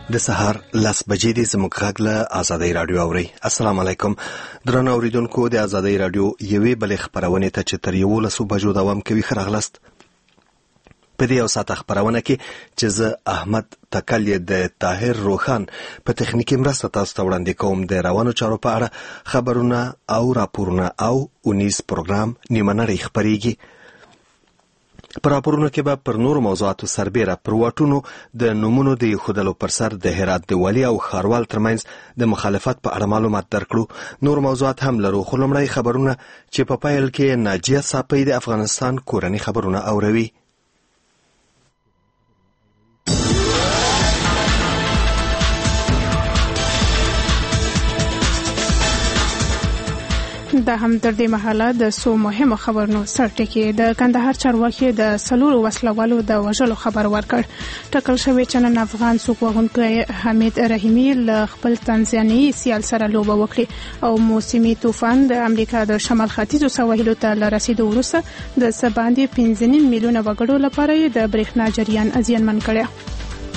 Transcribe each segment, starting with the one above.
د سهار 10 بجې د زموږ غږ له آزادۍ رادیو اوري. السلام علیکم درنو اوریدونکو، د آزادۍ رادیو یوې بلې خبرونه ته چې تر 11 بجو دوام کوي خراغلست. په دې اوساته خبرونه کې چې زه احمد تکلیه د طاهر روخان په تخنیکی مرسته تاسو ته وړاندې کوم. د روانو چارو په اړه خبرونه او راپورونه او 19 پروګرام نیمه نړۍ خبريږي. پر راپورونو کې به پر نورو موضوعاتو سربېره پر واټونو د نومونو د خودلو پر سر د هرات د والي او خاروال ترمنځ د مخالفت په اړه معلومات درکړو. نور موضوعات هم لرو، خو لومړی خبرونه چې په پیل کې ناجیه صافی د افغانستان کورنی خبرونه اوروي. دا هم تر دې مهاله د سو مهمو خبرونو سرټکی. د کندهار چارواکي د سلور وسلوالو د وژلو خبر ورکړ. ټاکل شوی چې نن افغان څوک وغونکی حمید رحیمی له خپل تنزانیایي سیال سره لوبه وکړي او موسمي طوفان د امریکا د شمال ختیځو سواحلو ته لرسیدو وروسته د سباندې 15 میلیونه وګړو لپاره د برېښنا جریان ازیانمن کړی.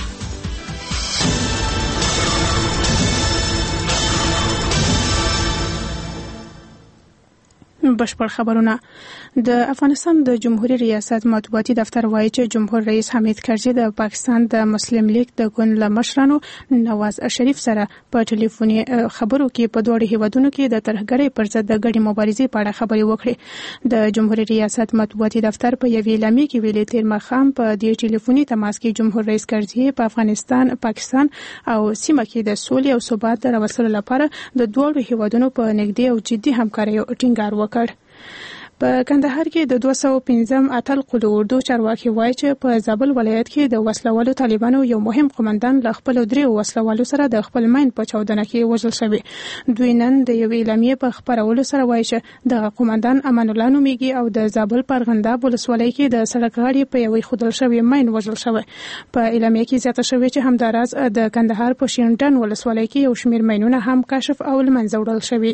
بشپړ خبرونه. د افغانستان د جمهوریت ریاست مطبوعاتي دفتر وایي چې جمهور رئیس حمید کرزي د پاکستان د مسلم لیگ د ګوند له مشرانو نواز شریف سره په ټلیفوني خبرو کې په دوه هیوادونو کې د ترهګرۍ پر ضد د ګډې مبارزې په اړه خبرې وکړې. د جمهوریت ریاست مطبوعاتي دفتر په یوې اعلامیه کې ویلي تیر ماښام په دې ټلیفوني تماس کې جمهور رئیس کرزي په افغانستان، پاکستان او سیمه کې د سولې او ثبات راوستلو لپاره د دوه هیوادونو په نږدې او جدي همکارۍ ټینګار وکړ. په کندهار کې د 215 اتل قلو اردو چارواکي وایي چې په زابل ولایت کې د وسلوالو طالبانو یو مهم قومندان له خپل درې وسلوالو سره د خپل ماین په چاودنه کې وژل شوی. دوی نن د یو اعلامیه په خبرولو سره وایي چې د قومندان امان الله نومیږي او د زابل پرغنداب ولسوالۍ کې د سړک غاړې په یوې خودل شوی ماین وژل شوی. په اعلامیه کې زیاته شوی چې همداراز د کندهار په شینډن ولسوالۍ کې یو شمېر ماینونه هم کشف او له منځه وړل شوی.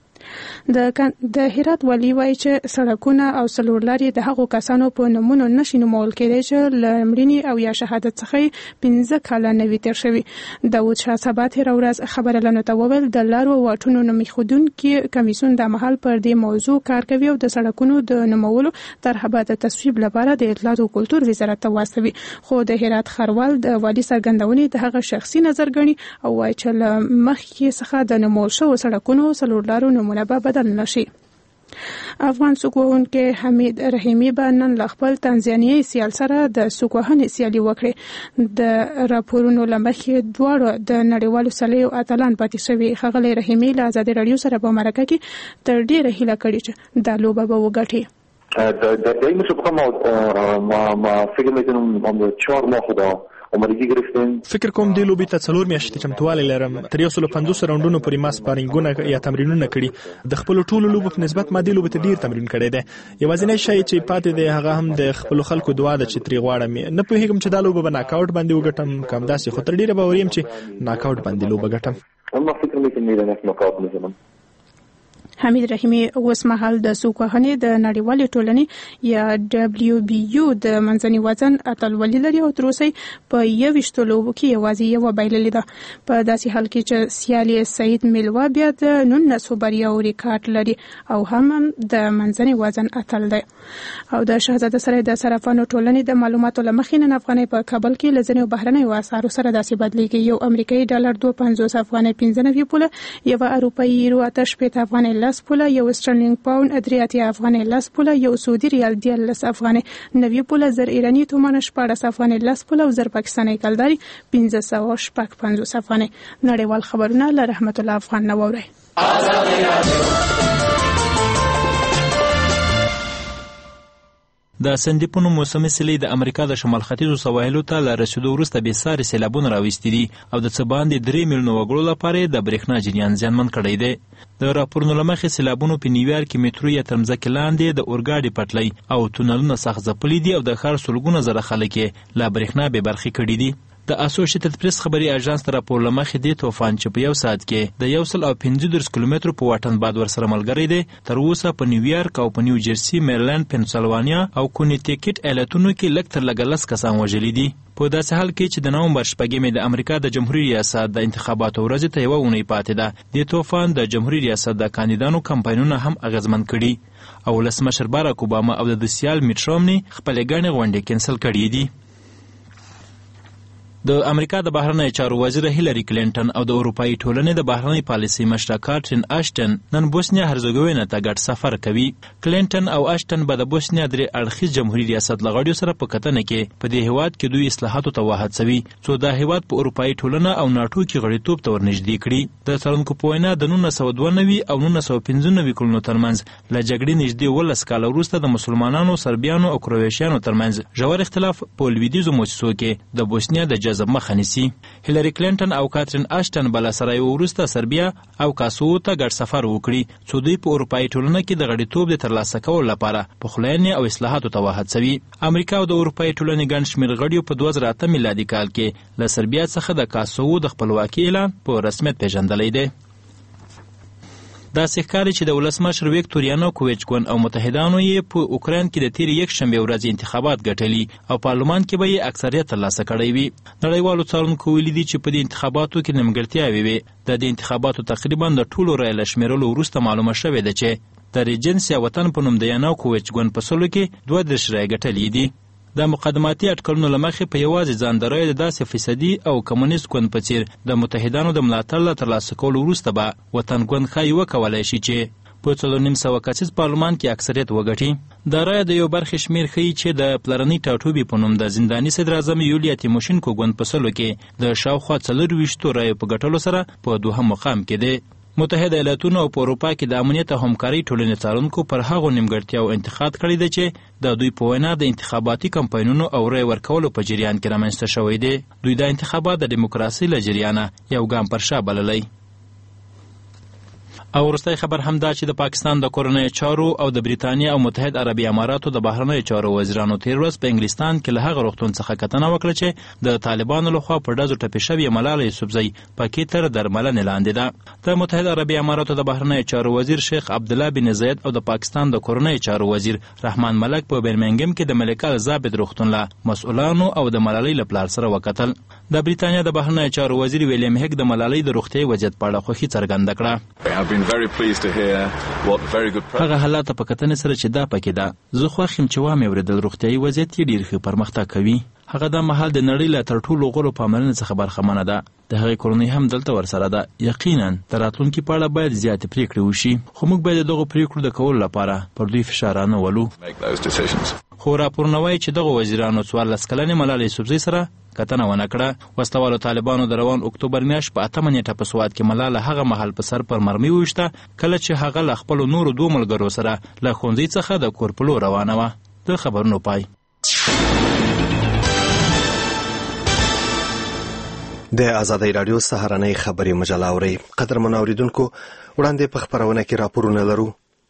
د هرات والی وایي چې سړکونه او څلورلارې د هغو کسانو په نومونو نشي نومول کېدای چې له مړینې او یا شهادت څخه 15 کاله نه وي تیر شوي. داود شاه ثبات هره ورځ خبرلنو ته وویل د لارو او واټونو نومیښودونکي کمیسیون د مهال پر دې موضوع کار کوي او د سړکونو د نومولو طرحه به د تصویب لپاره د اطلاعات او کلتور وزارت ته واستوي. خو د هرات خاروال د والی څرګندونې د هغه شخصي نظر ګڼي او وایي چې له مخکې څخه د نومول شوو سړکونو څلورلارو نومونه به بدل نشي. افغان سوکوونکي حمید رحیمی به نن له خپل تنزانیایي سیال سره د سوکوهنې سیالي وکړي. د راپورونو له مخې دواړو د نړیوالو سلیو اتلان پاتې شوي. ښاغلی رحیمی له آزادۍ رادیو سره په مرکه کې تر ډیره هیله کړې چې دا لوبه به وګټي. در این مسابقه ما فکر میکنم هم 4 ماه خدا عمرګي گرفتیم. فکر کوم دی لوبي ته 4 میاشتې چمتووالی لرم. تر 150 راوندونو پورې ما سپارینګونه یا تمرینونه کړي. د خپل ټولو لوبو په نسبت ما دی لوبي ته ډیر تمرین کړی دی. یوازینی شی چې پاتې دی هغه هم د خپل خلکو دعا ده چې تری غواړم. نه پوهیږم چې دا لوبه به ناکاوټ باندې وګټم کوم داسې، خو تر ډیره باور یم چې ناکاوټ باندې لوبه ګټم. اما فکر میکنم نه ناکاوټ میزنم. حمید رحیمی اوس مهال د سوکوهنې د نړیوالې ټولنې یا WBU د منځني وزن اتلولي لري او تر اوسه په 21 لوبو کې یوازې یو بایللې ده. په داسې حال کې چې سیالي سعید میلوا بیا د 19 بریاو ریکارډ لري او هم د منځني وزن اتل دی. او د شهزاده سره د صرافانو ټولنې د معلوماتو له مخې نن افغانۍ په کابل کې له ځینو بهرنیو اسعارو سره داسې بدلېږي. یو امریکایي ډالر 2.50 افغانۍ 15 پوله، یو اروپایي یورو 8 افغانۍ 10 پوله، یو استرلینګ پاوند 3 افغانۍ 10 پوله، یو سعودي ریال 10 افغانۍ 90 پوله، زر ایرانی تومان 14 افغانۍ 10 پوله او زر پاکستاني کلداري 1550 افغانۍ. نړیوال خبرونه له رحمت الله افغان نووري. د سندپونو موسمي سیلۍ د امریکا د شمال ختیځو سواحلو ته له رسیدو وروسته بېساري سیلابونه راوستي دي او د څه باندې 3 میلیونه وګړو لپاره د برېښنا جریان زیانمن کړی دی. د راپورونو له مخې سیلابونو په نیویارک کې مترو یا تر مځکې لاندې د اورګاډي پټلۍ او تونلونه سخت ځپلي دي او د ښار سلګونه زره خلک یې له برېښنا بې برخې کړي دي. د اسوسییټډ پریس خبري اژانس تر راپور لمخې دی طوفان چې په یو ساعت کې د 135 کیلومترو په واټن باد ورسره ملګری دی تر اوسه په نیویارک او په نیو جرسي میرلند پنسلوانیا او کونیټیکټ ایالتونو کې لږ تر لږه 10 کسان وژلي دي. په داسې حال کې چې د نومبر شپږمې د امریکا د جمهوریت ریاست د انتخاباتو ورځې ته یوه اونۍ پاتې ده. د طوفان د جمهوریت ریاست د کاندیدانو کمپاینونه هم اغیزمن کړي او ولسمشر باراک اوباما او د سیال میټ رومني خپلې ګڼې غونډې کینسل کړي دي. د امریکا د بهرنیو چارو وزیر هیلری کلینټن او د اروپایي ټولنې د بهرنۍ پالیسۍ مشره کاترین اشټن نن بوسنیا هرزګوینه ته ګډ سفر کوي. کلینټن او اشټن به د بوسنیا درې اړخیز جمهوریت ریاست له غړیو سره په کتنه کې په دې هیواد کې دوی اصلاحاتو ته وهڅوي څو دا هیواد په اروپایي ټولنه او ناټو کې غړیتوب ته ورنږدې کړي. د څارونکو په وینا د 1992 او 1995 کلونو ترمنځ له جګړې نږدې 12 کاله وروسته د مسلمانانو، سربیانو او کرویشیانو ترمنځ ژور اختلاف په لویدیځو موسسو کې د بوسنیا د جذب مخه نیسي. هیلری کلینټن او کاترین اشټن بل سره وروسته سربیا او کاسوو ته ګډ سفر وکړي څو دوی په اروپایي ټولنه کې د غړیتوب د ترلاسه کولو لپاره پخلاینې او اصلاحاتو ته وهڅوي. امریکا او د اروپایي ټولنې ګڼ شمېر غړیو په 2008 میلادي کال کې له سربیا څخه د کاسوو د خپلواکۍ اعلان په رسمیت پیژندلی دی. داسې ښکاري چې د ولسمشر ویکتور یانوکویچ او متحدانو یې په اوکراین کې د تیرې یکشنبې ورځې انتخابات ګټلي او پارلمان کې به یې اکثریت ترلاسه کړی وي. نړیوالو څارونکو ویلي دي چې په دې انتخاباتو کې نیمګړتیاوې وې. د دې انتخاباتو تقریبا د ټولو رایو له شمېرلو وروسته معلومه شوې ده چې د ریجنس یا وطن په نوم د یانوکویچ په سلو کې 32 رایې ګټلې دي. د مقدماتي اټکلونو له مخې په یوازې ځان د رایو د داسې فیصدي او کمونیست ګوند په څیر د متحدانو د ملاتړ له ترلاسه کولو وروسته به وطن ګوند ښایي وکولی شي چې په 4.5 کسیز پارلمان کې اکثریت وګټي. د رایو د یو برخې شمېر ښیي چې د پلرنۍ ټاټوبي په نوم د زنداني صدراعظم یولیا تیموشینکو ګوند په سلو کې د شاوخوا 24 رایو په ګټلو سره په دوهم مقام کې دی. متحده ایالاتونو او په اروپا کې د امنیت او همکارۍ ټولنې څارونکو پر هغو نیمګړتیاو انتقاد کړی دی چې د دوی په وینا د انتخاباتي کمپاینونو او رای ورکولو په جریان کې رامنځته شوی دی. دوی د انتخابات د دیموکراسۍ له جریانه یو ګام پر شا بللی. او وروستی خبر هم دا چې د پاکستان د کورنیو چارو او د بریتانیا او متحد عربي اماراتو د بهرنیو چارو وزیرانو تېر ورځ په انګلستان کې له هغه روغتون څخه کتنه وکړه چې د طالبانو لخوا په ډزو ټپي شوې ملاله یوسفزۍ پکې تر درملنې لاندې ده. د متحد عربي اماراتو د بهرنیو چارو وزیر شیخ عبدالله بن زید او د پاکستان د کورنیو چارو وزیر رحمان ملک په برمنګم کې د ملکه الزابت روغتون له مسؤلانو او د ملالۍ له پلار سره وکتل. د بریتانیا د بهرنیو چارو وزیر ویلیم هیګ د ملالۍ د روغتیايي وضعیت په اړه خوښي څرګنده کړه. هغه حالات په کتنې سره چې دا پکې ده، زه خوښ یم چې وایم اورېدل روغتیايي وضعیت یې ډېر ښه پرمختګ کوي. هغه دا مهال د نړۍ له تر ټولو غوره پاملرنې څخه برخمنه ده. د هغې کورنۍ هم دلته ورسره ده. یقینا د راتلونکي په اړه باید زیاتې پریکړې وشي، خو موږ باید د دغو پریکړو د کولو لپاره پر دوی فشار نه ولو. خو راپورونه وایي چې دغو وزیرانو 14 کلنې ملالۍ یوسفزۍ سره کتنه ونه کړه. وسلوالو طالبانو د روان اکتوبر میاشت په 8 نیټه په سوات کې ملاله هغه مهال په سر پر مرمۍ وویشته کله چې هغه له خپلو نورو 2 ملګرو سره له ښوونځي څخه د کور په لور روانه وه. د خبرونو پای. د آزادۍ راډیو سهارنۍ خبري مجله اورئ. قدرمن اوریدونکو، وړاندې په خپرونه کې راپورونه لرو.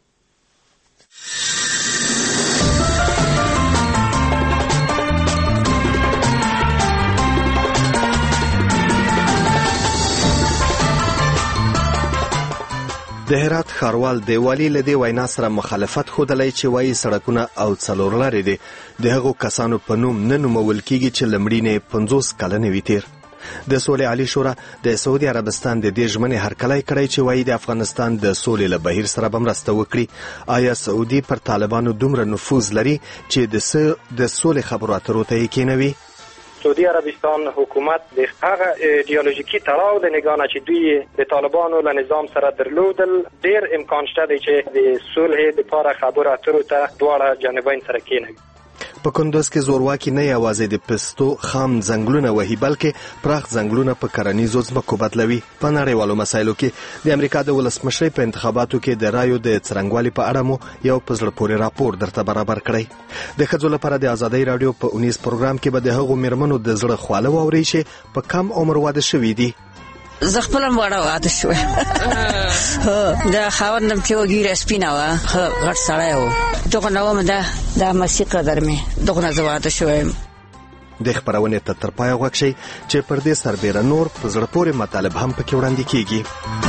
د هرات ښاروال د والي له دې وینا سره مخالفت ښودلی چې وایي سړکونه او څلور لارې دي د هغو کسانو په نوم نه نومول کیږي چې له مړینې 50 کلنې وي تیر. د سولې عالي شورا د سعودي عربستان د دې ژمنې هرکلی کړی چې وایي د افغانستان د سولې له بهیر سره به مرسته وکړي. آیا سعودي پر طالبانو دومره نفوذ لري چې د سولې خبرو اترو ته یې کینوي؟ سعودي عربستان حکومت د هغه ایدئولوژیکي تړاو د نگاه نه چې دوی د طالبانو له نظام سره درلودل ډیر امکان شته دی چې د صلح لپاره خبرو اترو ته دواړه جانبین سره کینوي. په کندوز کې زورواکي نه یوازې د پستو خام ځنګلونه وهي بلکې پراخ ځنګلونه په کرنیزو ځمکو بدلوي. په نړیوالو مسایلو کې د امریکا د ولسمشرۍ په انتخاباتو کې د رایو د څرنګوالي په اړه مو یو په زړه پورې راپور درته برابر کړی. د ښځو لپاره د آزادۍ راډیو په 19 پروګرام کې به د هغو میرمنو د زړه خواله واورئ چې په کم عمر واده شوي دي. زه خپلم واړه واده شوم. د خاوندم چې وګیره سپینه وه، ښه غټ سړی و. دغه نه وم د موسیقي قدر مې دغه نه زه واده شوم. د خبرونه تر پای غوښ شي چې پر دې سربېره نور په زړه پورې مطالب هم پکې وړاندې کیږي.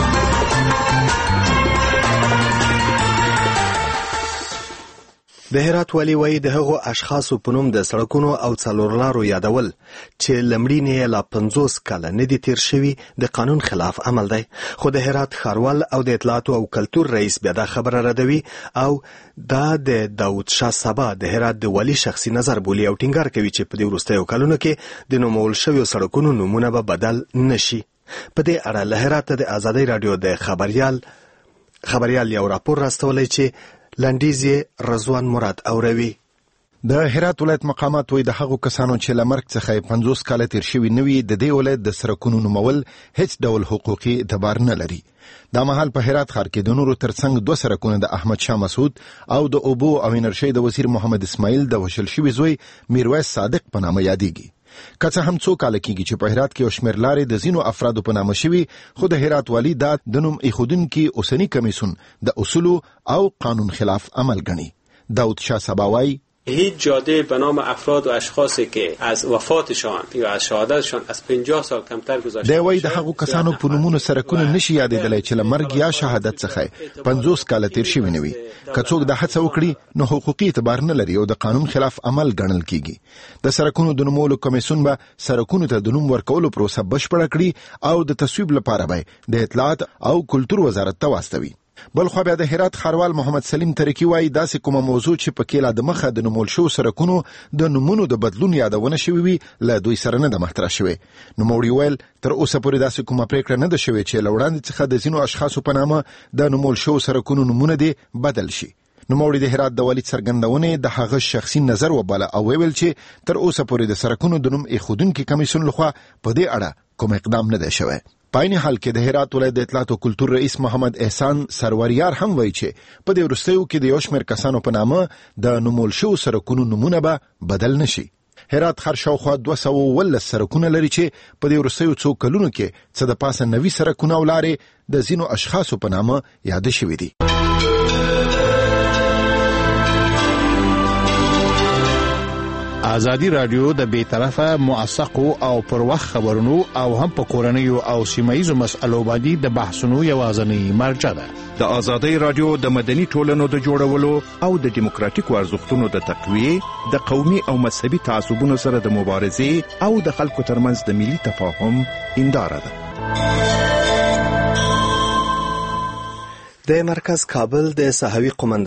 د هرات والی وایي د هغو اشخاصو په نوم د سړکونو او څلورلارو یادول چې لمړینې لا 50 کاله نه دي تیر شوي د قانون خلاف عمل دی. خو د هرات ښاروال او د اطلاعاتو او کلتور رئیس بیا دا خبره ردوي او دا د داود شاه سبا د هرات د والی شخصي نظر بولي او ټینګار کوي چې په دې وروستیو کلونو کې د نومول شویو سړکونو نومونه به بدل نشي. په دې اړه له هراته د ازادۍ راډیو د خبریال یو راپور راستولی چې لنډیزې رضوان مراد اوروي. د هرات ولایت مقامات وایي د هغو کسانو چې له مرګ څخه 50 کاله تیر شوي نه وي د دې ولایت د سړکونو نومول هیڅ ډول حقوقي اعتبار نه لري. دا مهال په هرات ښار کې د نورو ترڅنګ 2 سړکونه د احمد شاه مسعود او د اوبو او انرژۍ د وزیر محمد اسماعیل د وشل شوي زوی میرویس صادق په نامه یادېږي. که څه هم څو کاله کېږي چې په هرات کې یو شمېر لارې د ځینو افرادو په نامه شوي، خو د هرات والي دا د نوم ایښودونکي اوسني کمیسیون د اصولو او قانون خلاف عمل ګڼي. داود شاه سبا وایي هیچ جاده به نام افراد و اشخاصی که از وفاتشان یا از شهادتشان از 50 سال کمتر گذشته دی وایي د هغو کسانو په نومونو سړکونه نشي یادېدلی چې له مرګ یا شهادت څخه 50 کاله تیر شوي نه وي. که څوک دا هڅه وکړي نو حقوقي اعتبار نه لري او د قانون خلاف عمل ګڼل کیږي. د سړکونو د نومولو کمیسیون به سړکونو ته د نوم ورکولو پروسه بشپړه کړي او د تصویب لپاره به د اطلاعات او کلتور وزارت ته واستوي. بل خو بیا د هرات ښاروال محمد سلیم ترکی وایي داسې کومه موضوع چې په کې لا د مخه د نومول شو سړکونو د نومونو د بدلون یادونه شوې وي له دوی سره نه د مطرح شوې. نوموړي ویل تر اوسه پورې داسې کومه پریکړه نه ده شوې چې له وړاندې څخه د ځینو اشخاصو په نامه د نومول شو سړکونو نومونه دې بدل شي. نوموړي د هرات د والي څرګندونې د هغه شخصي نظر وباله او ویل چې تر اوسه پورې د سړکونو د نوم ایښودونکي کمیسیون لخوا په دې اړه کوم اقدام نه دی شوی. په عین حال کې د هرات ولایت د اطلاعات او کلتور رئیس محمد احسان سروریار هم وایي چې په دې وروستیو کې د یو شمېر کسانو په نامه د نومول شوو سړکونو نومونه به بدل نشي. هرات ښار شاوخوا 219 سړکونه لري چې په دې وروستیو څو کلونو کې څه د پاسه 90 سړکونه او لارې د ځینو اشخاصو په نامه یاد شوي دي. ازادي رادیو د بیطرفه موثقو او پر وخت خبرونو او هم په کورنیو او سیمایي مسألو باندې د بحثونو یوازینی مرجع ده. د ازادي رادیو د مدني ټولنو د جوړولو او د دیموکراتیکو ارزښتونو د تقویه، د قومي او مذهبي تعصبونو سره د مبارزې او د خلکو ترمنځ د ملي تفاهم هنداره ده. د مرکز کابل د صحوي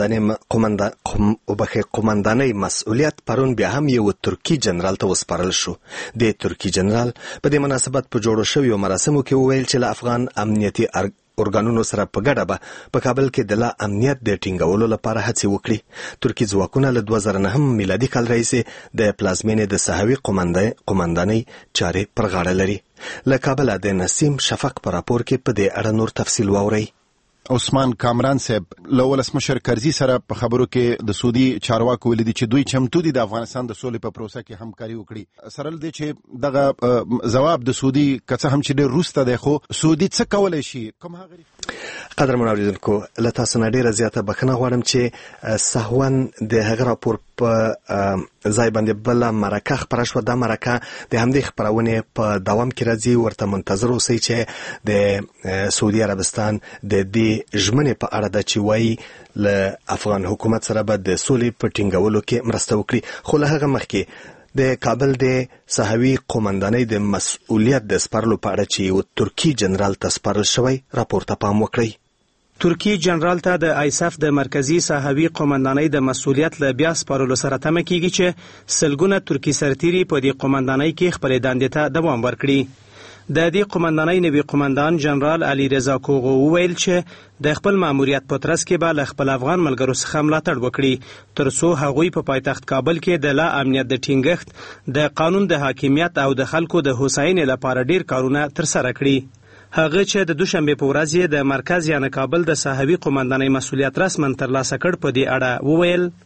قومندانۍ مسؤلیت پرون بیا هم یو ترکی جنرال ته وسپارل شو. د ترکی جنرال په دې مناسبت په جوړو شویو مراسمو کې وویل چې له افغان امنیتي ارګانونو سره په ګډه به په کابل کې د لا امنیت د ټینګولو لپاره هڅې وکړي. ترکی ځواکونه له 2009 میلادي کال راهیسې د پلازمینې د صحوي قومندانۍ چارې پر غاړه لري. له کابل د نسیم شفق په راپور کې په دې اړه نور تفصیل واورئ. عثمان کامران صاحب له ولسمشر کرزي سره په خبرو کې د سعودي چارواکو ویلي دي چې دوی چمتو دي د افغانستان د سولې په پروسه کې همکاري وکړي. سره دې چې دغه ځواب د سعودي کڅه هم چې ډېر روسته دی، خو سعودي څه کولای شي؟ کوم هغه قدرمن اوریدونکو له تاسو نه ډیره زیاته بخښنه غواړم چې سهون د هغه راپور په ځای باندې بل مرکه خبره شو. دا مرکه د همدې خبرونه په دوام کې راځي. ورته منتظر اوسئ چې د سعودي عربستان د دې ژمنې په اړه د چې وایي له افغان حکومت سره به د سولې په ټینګولو کې مرسته وکړي. خو له هغه مخکې د کابل د صحوي قومندانۍ د مسؤلیت د سپارلو په اړه چې یو ترکی جنرال ته سپارل شوی راپور ته پام وکړئ. ترکی جنرال ته د آیساف د مرکزی صحوي قومندانۍ د مسؤلیت له بیا سپارلو سره تمه کیږي چې سلګونه ترکی سرتیري په دې قومندانۍ کې خپل دندې ته دوام ورکړي. د دې قومندانۍ نوی قومندان جنرال علي رضا کوغو وویل چې د خپل ماموریت په ترڅ کې به له خپل افغان ملګرو څخه ملاتړ وکړي ترڅو هغوی په پایتخت کابل کې د لا امنیت د ټینګښت، د قانون د حاکمیت او د خلکو د هوساینې لپاره ډیر کارونه ترسره کړي. هغه چې د دوشنبه په ورځ د مرکز یعنی کابل د صحوي قومندانۍ مسؤلیت رسمن ترلاسه کړ په دې اړه وویل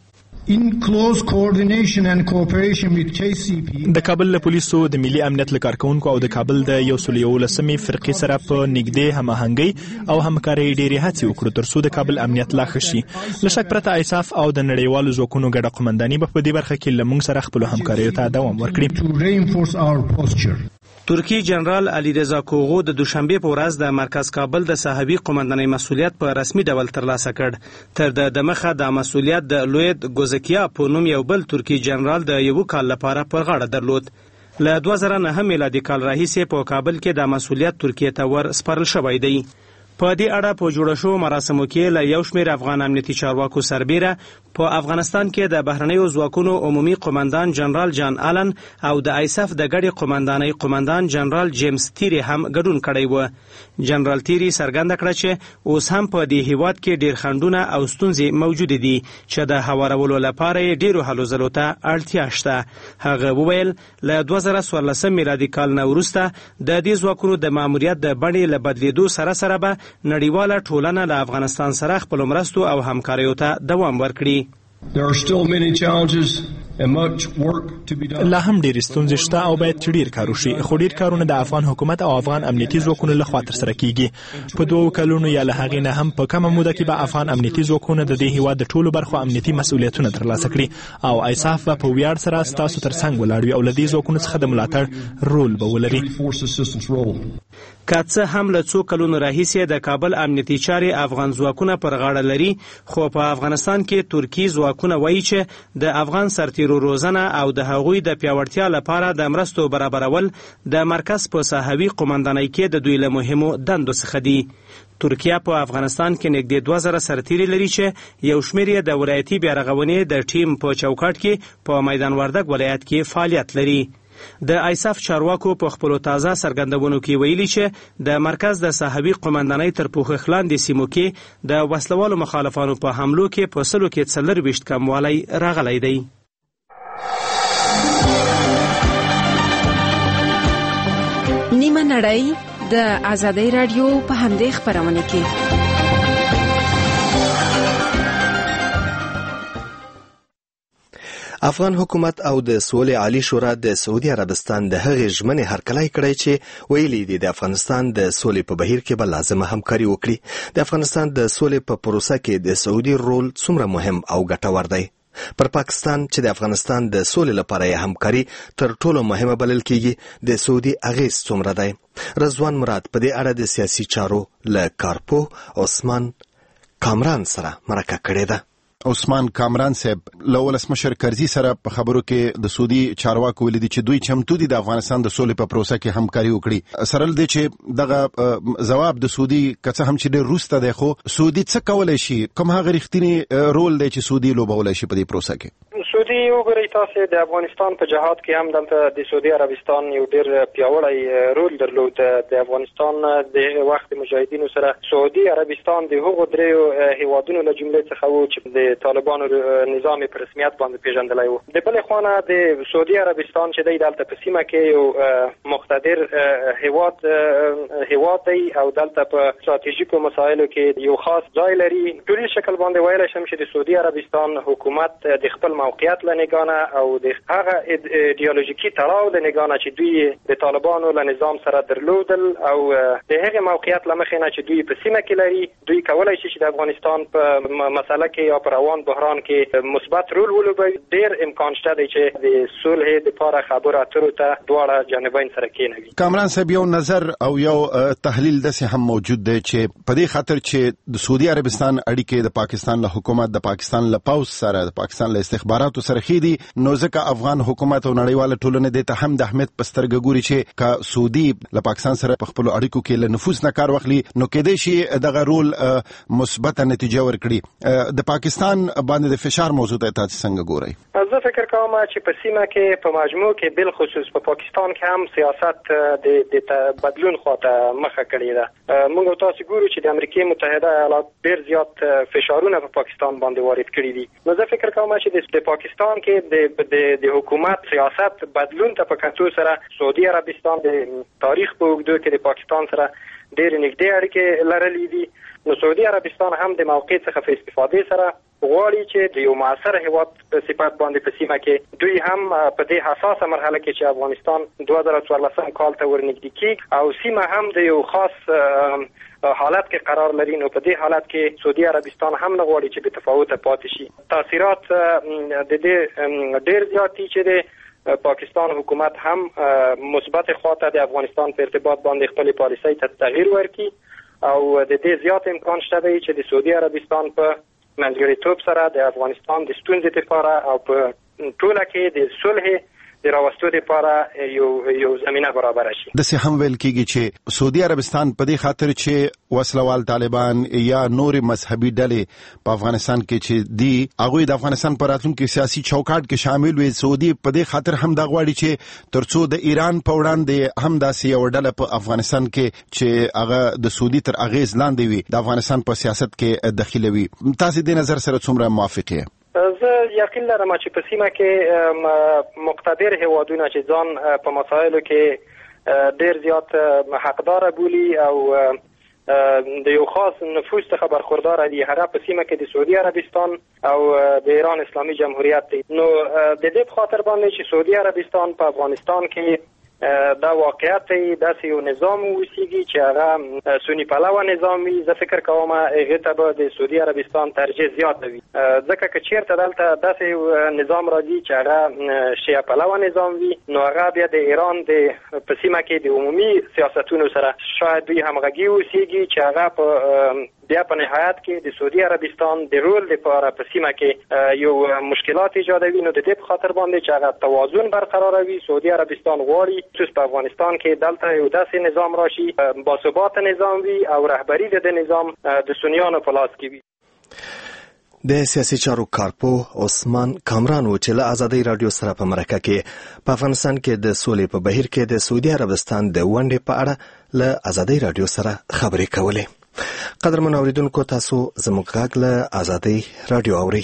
in close coordination and cooperation with KCP. د کابل له پولیسو د ملي امنیت له کارکونکو او د کابل د 111 فرقې سره په نږدې هماهنګۍ او همکارۍ ډېرې هڅې وکړو ترڅو د کابل امنیت لا ښه شي. له شک پرته ایساف او د نړیوالو ځواکونو ګډه قومنداني به په دې برخه کې له موږ سره خپلو همکاریو ته دوام ورکړي. ترکی جنرال علیرضا کوغو د دوشنبه په ورځ د مرکز کابل د صحابي قومندانۍ مسؤلیت په رسمي ډول ترلاسه کړ. تر د مخه د مسؤلیت د لوید ګوزکیا په نوم یو بل ترکی جنرال د یو کال لپاره پر غاړه درلود. له 2009 میلادي کال راهیسې په کابل کې د مسؤلیت ترکیه ته ور سپارل شوی دی. په دې اړه په جوړ شو مراسمو کې له یو شمېر افغان امنیتي چارواکو سربیره په افغانستان کې د بهرنیو ځواکونو عمومي قومندان جنرال جان آلن او د ایساف د ګډې قومندانۍ قومندان جنرال جیمز تیری هم ګډون کړی و. جنرال تیری څرګنده کړه چې اوس هم په دې هیواد کې ډېر خنډونه او ستونزې موجود دي چې د هوارولو لپاره یې ډېرو هلو ځلو ته اړتیا شته. هغه وویل له 2014 میلادي کال نه وروسته د دې ځواکونو د ماموریت د بڼې له بدلېدو سره سره به نړیواله ټولنه له افغانستان سره خپل مرستو او همکاریو ته دوام ورکړي. There are still many challenges and much work to be done. لا هم ډېر ستونزې شته او باید چې ډېر کار وشي، خو ډېر کارونه د افغان حکومت او افغان امنیتي ځواکونو لخوا ترسره کیږي. په 2 کلونو یا له هغې نه هم په کمه موده کې به افغان امنیتي ځواکونه د دې هیواد د ټولو برخو امنیتي مسؤلیتونه ترلاسه کړي او ایساف به په ویاړ سره ستاسو تر څنګ ولاړ وي او له دې ځواکونو څخه د ملاتړ رول به ولري. که څه هم له څو کلونو راهیسې د کابل امنیتي چارې افغان ځواکونه پر غاړه لري، خو په افغانستان کې ترکي ځواکونه وایي چې د افغان سرتیرو روزنه او د هغوی د پیاوړتیا لپاره د مرستو برابرول د مرکز په صحابي قومندانۍ کې د دوی له مهمو دندو څخه دي. ترکیه په افغانستان کې نږدې 2000 سرتیري لري چې یو شمېر یې د ولایتي بیارغونې د ټیم په چوکاټ کې په میدان وردګ ولایت کې فعالیت لري. د ایساف چارواکو په خپلو تازه څرګندونو کې ویلي چې د مرکز د صحابي قومندانۍ تر پوښښ لاندې سیمو کې د وسلوالو مخالفانو په حملو کې په 100 کې 40 کموالی راغلی دی. نیمه نړۍ د آزادۍ رادیو په همدې خپرونه کې. افغان حکومت او د سولې عالی شورا د سعودي عربستان د هغې ژمنې هرکلی کړی چې ویلي دي د افغانستان د سولې په بهیر کې به لازمه همکاري وکړي. د افغانستان د سولې په پروسه کې د سعودي رول څومره مهم او ګټور دی؟ پر پاکستان چې د افغانستان د سولې لپاره یې همکاري تر ټولو مهمه بلل کیږي، د سعودي اغیز څومره دی؟ رضوان مراد په دې اړه د سیاسي چارو له کارپوه عثمان کامران سره مرکه کړې ده. عثمان کامران صاحب له ولسمشر کرزي سره په خبرو کې د سعودي چارواکو ویلي دي چې دوی چمتو دي د افغانستان د سولې په پروسه کې همکاري وکړي. سره دې چې دغه ځواب د سعودي کڅه هم چې ډېر روسته دی، خو سعودي څه کولای شي؟ کوم هغه رښتینی رول دی چې سعودي لوبولی شي په دې پروسه کې؟ سعودي وګورئ تاسو د افغانستان په جهاد کې هم دلته د سعودي عربستان یو ډېر پیاوړی رول درلود. د افغانستان د وخت مجاهدینو سره سعودي عربستان د هغو دریو هیوادونو له جملې څخه و چې د طالبانو نظام په رسمیت باندې پیژندلی و. د بلې خوا د سعودي عربستان چې دی دلته په سیمه کې یو مقتدر هیواد دی او دلته په ستراتیژیکو مسایلو کې یو خاص ځای لري. ټولي شکل باندې ویلی شم چې د سعودي عربستان حکومت د خپل موقعیت له نګانه او د هغه ایدئولوژیکي تړاو له نګانه چې دوی د طالبانو له نظام سره درلودل او د هغې موقعیت له مخې نه چې دوی په سیمه کې لري، دوی کولی شي چې د افغانستان په مسله کې یا په روان بحران کې مثبت رول ولوبوي. ډېر امکان شته دی چې د صلح دپاره خبرو اترو ته دواړه جانبین سره کېنوي. کامران صاحب یو نظر او یو تحلیل داسې هم موجود دی چې په دې خاطر چې د سعودي عربستان اړیکې د پاکستان له حکومت، د پاکستان له پوځ سره، د پاکستان له استخباراتو سره ښې دي، نو ځکه افغان حکومت او نړیواله ټولنه دې ته هم د اهمیت په سترګه ګوري چې که سعودي له پاکستان سره په خپلو اړیکو کې له نفوذ نه کار واخلي نو کېدای شي دغه رول مثبته نتیجه ورکړي. د پاکستان باندې د فشار موضوع ته تاسو څنګه ګورئ؟ زه فکر کوم چې په سیمه کې په مجموع کې بل خصوص په پاکستان کې هم سیاست د بدلون خواته مخه کړې ده. موږ تاسو ګورو چې د امریکا متحده ایالات ډېر زیات فشارونه په پاکستان باندې وارد کړي دي. نو زه فکر کوم چې د پاکستان کې د حکومت سیاست بدلون ته په کتو سره سعودي عربستان د تاریخ په اوږدو کې د پاکستان سره ډېر نږدې اړیکې لرلې دي. نو سعودي عربستان هم د موقع څخه په استفادې سره غواړي چې د یو معاصر هیواد په صفت باندې په سیمه کې دوی هم په دې حساسه مرحله کې چې افغانستان 2014 کال ته ورنږدې کیږي او سیمه هم د یو خاص حالت کې قرار لري. نو په دې حالت کې سعودي عربستان هم نه غواړي چې به تفاوت پاتې شي. تاثیرات د دې ډېر زیات دي چې د پاکستان حکومت هم مثبت خواته د افغانستان په ارتباط باندې خپل پالیسۍ ته تغییر ورکړي او د دې زیات امکان شته دی چې د سعودي عربستان په منځګړیتوب سره د افغانستان د ستونزې لپاره او په ټوله کې د صلح د راوستو لپاره یو زمينه برابر شي. د څه هم ویل کیږي چې سعودي عربستان په دې خاطر چې وسلوال طالبان یا نور مذهبي ډلې په افغانستان کې چې دی هغه د افغانستان پر راتلونکي سیاسي چوکاټ کې شامل وي، سعودي په دې خاطر هم دا غواړي چې ترڅو د ایران په وړاندې هم داسې یو ډله په افغانستان کې چې هغه د سعودي تر اغیز لاندې وي د افغانستان په سیاست کې دخیل وي. تاسو د نظر سره څومره موافق یې؟ زه یقین لرم چې په سیمه کې مقتدر هیوادونه چې ځان په مسایلو کې ډېر زیات حقدار بولي او د یو خاص نفوذ څخه برخوردار دي، هغه په سیمه کې د سعودي عربستان او د ایران اسلامي جمهوریت دي. نو د دې په خاطر باندې چې سعودي عربستان په افغانستان کې دا واقعیت داسې یو نظام وسیږي چې هغه سنی پلوه نظام وي. زه فکر کوم هغه ته به د سعودي عربستان ترجیح زیات وي، ځکه که چیرته دلته داسې نظام راځي چې هغه شیعه پلوه نظام وي نو هغه بیا د ایران د په سیمه کې د عمومي سیاستونو سره شاید دوی همغږي وسیږي چې هغه په بیا په نهایت کې د سعودي عربستان د رول لپاره په سیمه کې یو مشکلات ایجادوي. نو د دې په خاطر باندې چې هغه توازن برقرار وي سعودي عربستان غواړي چې په افغانستان کې دلته یو داسې نظام راشي باثبات نظام وي او رهبری د نظام د سنیانو په لاس کې وي. د سیاسي چارو کارپوه عثمان کامران و چې له ازادي رادیو سره په مرکه کې په افغانستان کې د سولې په بهیر کې د سعودي عربستان د ونډې په اړه له ازادي رادیو سره خبرې کولې. قدرمن اوریدونکو، تاسو زموږ غږ له ازادي رادیو اورئ.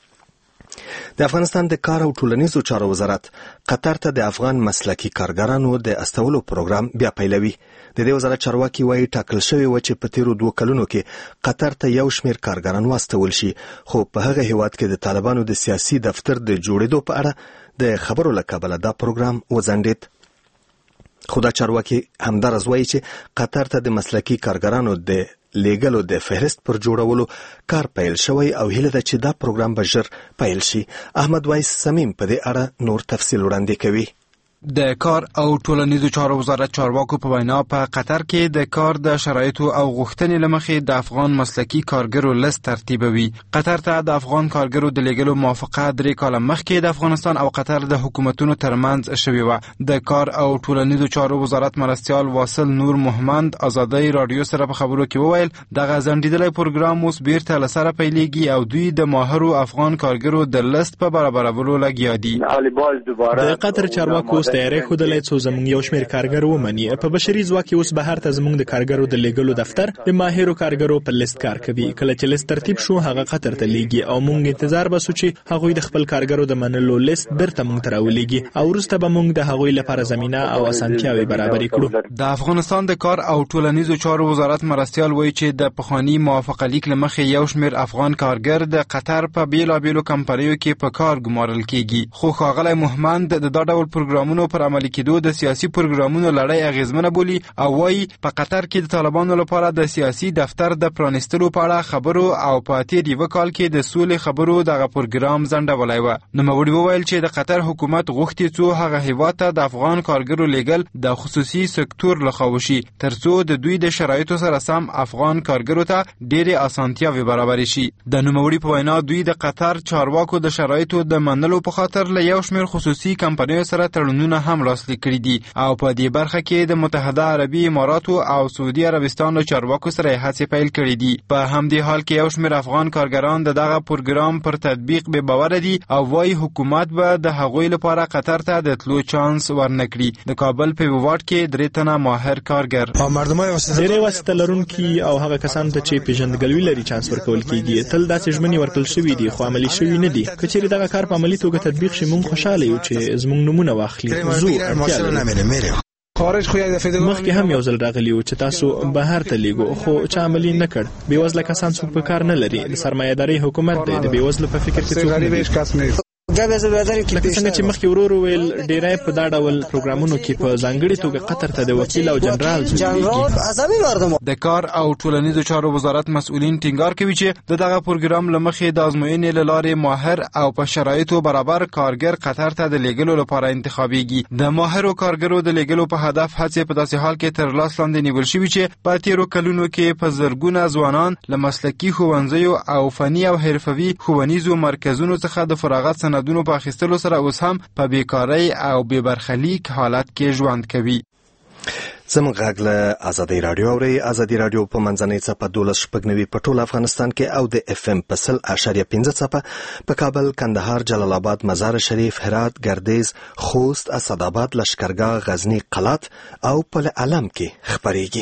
د افغانستان د کار او ټولنیزو چارو وزارت قطر ته د افغان مسلکي کارګرانو د استولو پروګرام بیا پیلوي. د دې وزارت چارواکي وايي ټاکل شوی و چې په تیرو 2 کلونو کې قطر ته یو شمېر کارګران واستول شي، خو په هغه هیواد کې د طالبانو د سیاسي دفتر د جوړېدو په اړه د خبرو له کبله دا پروګرام وځنډېد. خو دا چارواکي همدارز وايي چې قطر ته د مسلکي کارګرانو د لیګلو د فهرست پر جوړولو کار پیل شوی او هیله ده چې دا پروګرام به ژر پیل شي. احمد وایس سمیم په دې اړه نور تفصیل وړاندې کوي. د کار او ټولنیزو چارو وزارت چارواکو په وینا په قطر کې د کار د شرایطو او غوښتنې لمخې د افغان مسلکي کارګرو لیست ترتیبوي. قطر ته د افغان کارګرو د لیږلو موافقه 3 کاله مخکې د افغانستان او قطر د حکومتونو ترمنځ شوې وه. د کار او ټولنیزو چارو وزارت مرستیال واصل نور محمد ازادي رادیو سره په خبرو کې وویل دغه ځنډیدلی پروګرام اوس بیرته له سره پیلېږي او دوی د ماهرو افغان کارګرو د لیست په برابرولو لګیا دي. د قطر چارواکو تیاری خودلای څو زموږ یو شمېر کارګر ومني. په بشري ځواک کې اوس بهر ته زموږ د کارګرو د لیږلو دفتر د ماهرو کارګرو په لیست کار کوي. کله چې لیست ترتیب شو هغه قطر ته لیږي او موږ انتظار بسو چې هغوی د خپل کارګرو د منلو لیست برته موږ ته راولېږي او وروسته به موږ د هغوی لپاره زمينه او اسانتیاوې برابرې کړو. د افغانستان د کار او ټولنیزو چارو وزارت مرستیال وایي چې د پخوانی موافقه لیک لمخې یو شمېر افغان کارګر د قطر په بیلابیلو کمپنیو کې په کار ګمارل کیږي. خو ښاغلی محمد د دا ډول پروګرامونو پر عملي کېدو د سیاسي پروګرامونو لړۍ اغیزمنه بولي او وایي په قطر کې د طالبانو لپاره د سیاسي دفتر د پرانیستلو په اړه خبرو او په تیر یو کال کې د سولې خبرو دغه پروګرام ځنډولی و. نوموړي وویل چې د قطر حکومت غوښتي څو هغه هیواد ته د افغان کارګرو لیږل د خصوصي سکتور لخوا وشي ترڅو د دوی د شرایطو سره سم افغان کارګرو ته ډېرې اسانتیاوې برابرې شي. د نوموړي په وینا دوی د قطر چارواکو د شرایطو د منلو په خاطر له یو شمېر خصوصي کمپنیو سره تړونونه هم لاسلیک کړي دي او په دې برخه کې د متحده عربي اماراتو او سعودي عربستان چارواکو سره هڅې پیل کړي دي. په همدې حال کې یو شمېر افغان کارګران د دغه پروګرام پر تطبیق به باور دي او وايي حکومت به د هغوی لپاره قطر ته د تلو چانس ورنکړي. د کابل په وارډ کې 3 تنه ماهر کارګر او مردمای ډېرې واسطه لرونکي او هغه کسان ته چې پیژندګلوي لري چانس ورکول کیږي تل داسې ژمنې ورکړل شوې دي خو عملي شوې نه دي. کچېرې دغه کار په عملي توګه تطبیق شي موږ خوشاله یو چې زموږ نمونه واخلي. زو خارج خو د فدرال مخکې هم یو ځل راغلی و چې تاسو بهر ته لیږو خو چا عملي نه کړ. بېوزله کسان څوک په کار نه لري. د سرمایه‌دارۍ حکومت دی، د بېوزلو په فکر کې څوک نه دي. لکه څنګه چې مخکې ورور ویل ډیری په دا ډول پروګرامونو کې په ځانګړي توګه قطر ته د وکیل او جنرال د کار او ټولنیزو چارو وزارت مسؤلین ټینګار کوي چې دغه پروګرام له مخې د ازموینې له لارې ماهر او په شرایطو برابر کارګر قطر ته د لیږلو لپاره انتخابیږي. د ماهرو کارګرو د لیږلو په هدف هڅې په داسې حال کې تر لاس لاندې نیول شوي چې په تیرو کلونو کې په زرګونه ځوانان له مسلکي ښوونځیو او فني او حرفوي ښوونیزو مرکزونو څخه د فراغت سندونو په اخیستلو سره اوس هم په بیکارۍ او بې برخلیک حالت کې ژوند کوي. زموږ غږ له ازادي رادیو اوري. ازادي رادیو په منځنۍ څپه 12.9 په ټول افغانستان کې او د اف ام په 100.5 څپه په کابل، کندهار، جلال آباد، مزار شریف، هرات، ګردیز، خوست، اسداباد، لشکرګاه، غزنی، قلات او په علم کې خبريږي.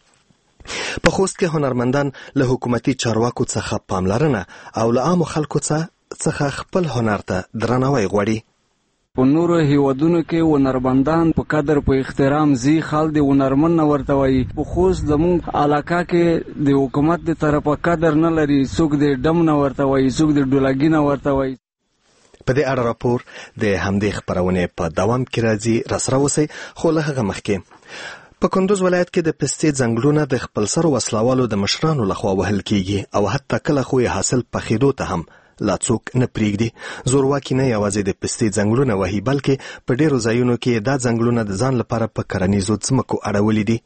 په خوست کې هنرمندان له حکومتي چارواکو څخه پاملرنه او له عامو خلکو څخه خپل هنر ته درناوی غواړي. په نورو هیوادونو کې هنرمندان په قدر په احترام زی خال دی هنرمند نه ورته وایي. په خوست زموږ علاقه کې د حکومت د طرفه قدر نه لري. څوک د ډم نه ورته وایي، څوک د ډولګي نه ورته وایي. په دې اړه راپور د همدې خبرونې په دوام کې راځي. راسره اوسئ. خو له هغه مخکې په کندوز ولایت کې د پستې ځنګلونه د خپلسرو وسلوالو د مشرانو لخوا وهل کیږي او حتی کله خو یې حاصل پخېدو ته هم لا څوک نه پریږدي. زورواکي نه یوازې د پستې ځنګلونه وهي بلکې په ډیرو ځایونو کې دا ځنګلونه د ځان لپاره په کرنیزو ځمکو اړولي دي.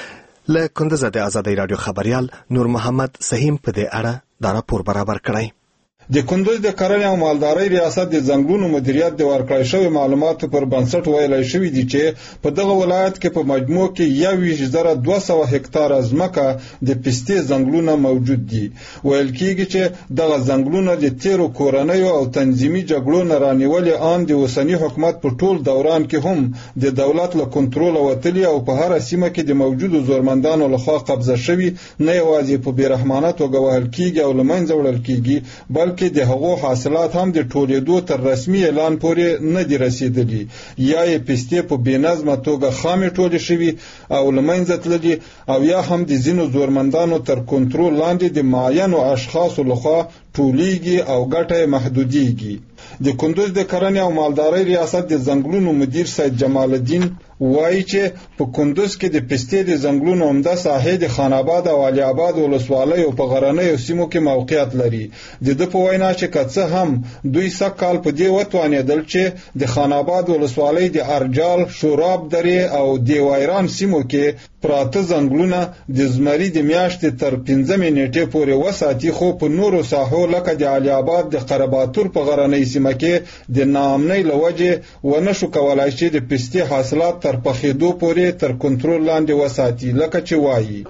له کندوزه د ازادي رادیو خبريال نور محمد سهیم په دې اړه دا راپور برابر کړی. د کندوز د کرنې او مالدارۍ ریاست د ځنګلونو مدیریت د ورکړای شوی معلوماتو پر بنسټ ویلای شوی دی چې په دغه ولایت کې په مجموع کې 1,200 هکتار ځمکه د پستې ځنګلونه موجود دي. ویل کېږي چې دغه ځنګلونه د تیرو کورنیو او تنظیمي جګړو نه رانیولې ان د اوسنی حکومت په ټول دوران کې هم د دولت له کنټرول وتلي او په هر سیمه کې د موجودو زورمندانو لخوا قبضه شوی، نه یوازې په بیرحمانه توګه وهل کېږي او له منځه وړل کېږي بلکې د هغو حاصلات هم د ټولېدو تر رسمي اعلان پورې نه دي رسیدلي. یا یې پستې په بېنظمه توګه خامې ټولې شوي او له منځه تللي او یا هم د ځینو زورمندانو تر کنټرول لاندې د معینو اشخاصو لخوا ټولیږي او ګټه محدودیږي. د کندوز د کرنې او مالدارۍ ریاست د ځنګلونو مدیر سید جمال الدین وایي چې په کندوز کې د پستې د ځنګلونو عمده ساحې د خان آباد او علي آباد ولسوالیو په غرنیو سیمو کې موقعیت لري. د ده په وینا چې که څه هم دوی سږ کال په دې وتوانېدل چې د خان آباد ولسوالۍ د ارجال، شوراب درې او دیوایران سیمو کې پراته ځنګلونه د زمري د میاشتې تر 15 نیټې پورې وساتي، خو په نورو ساحو لکه د علي آباد د قرباتور په غرنۍ سیمه کې د ناامنۍ له وجې ونه شو کولای چې د پستې حاصلات تر پخېدو پورې تر کنټرول لاندې وساتي. لکه چې وایي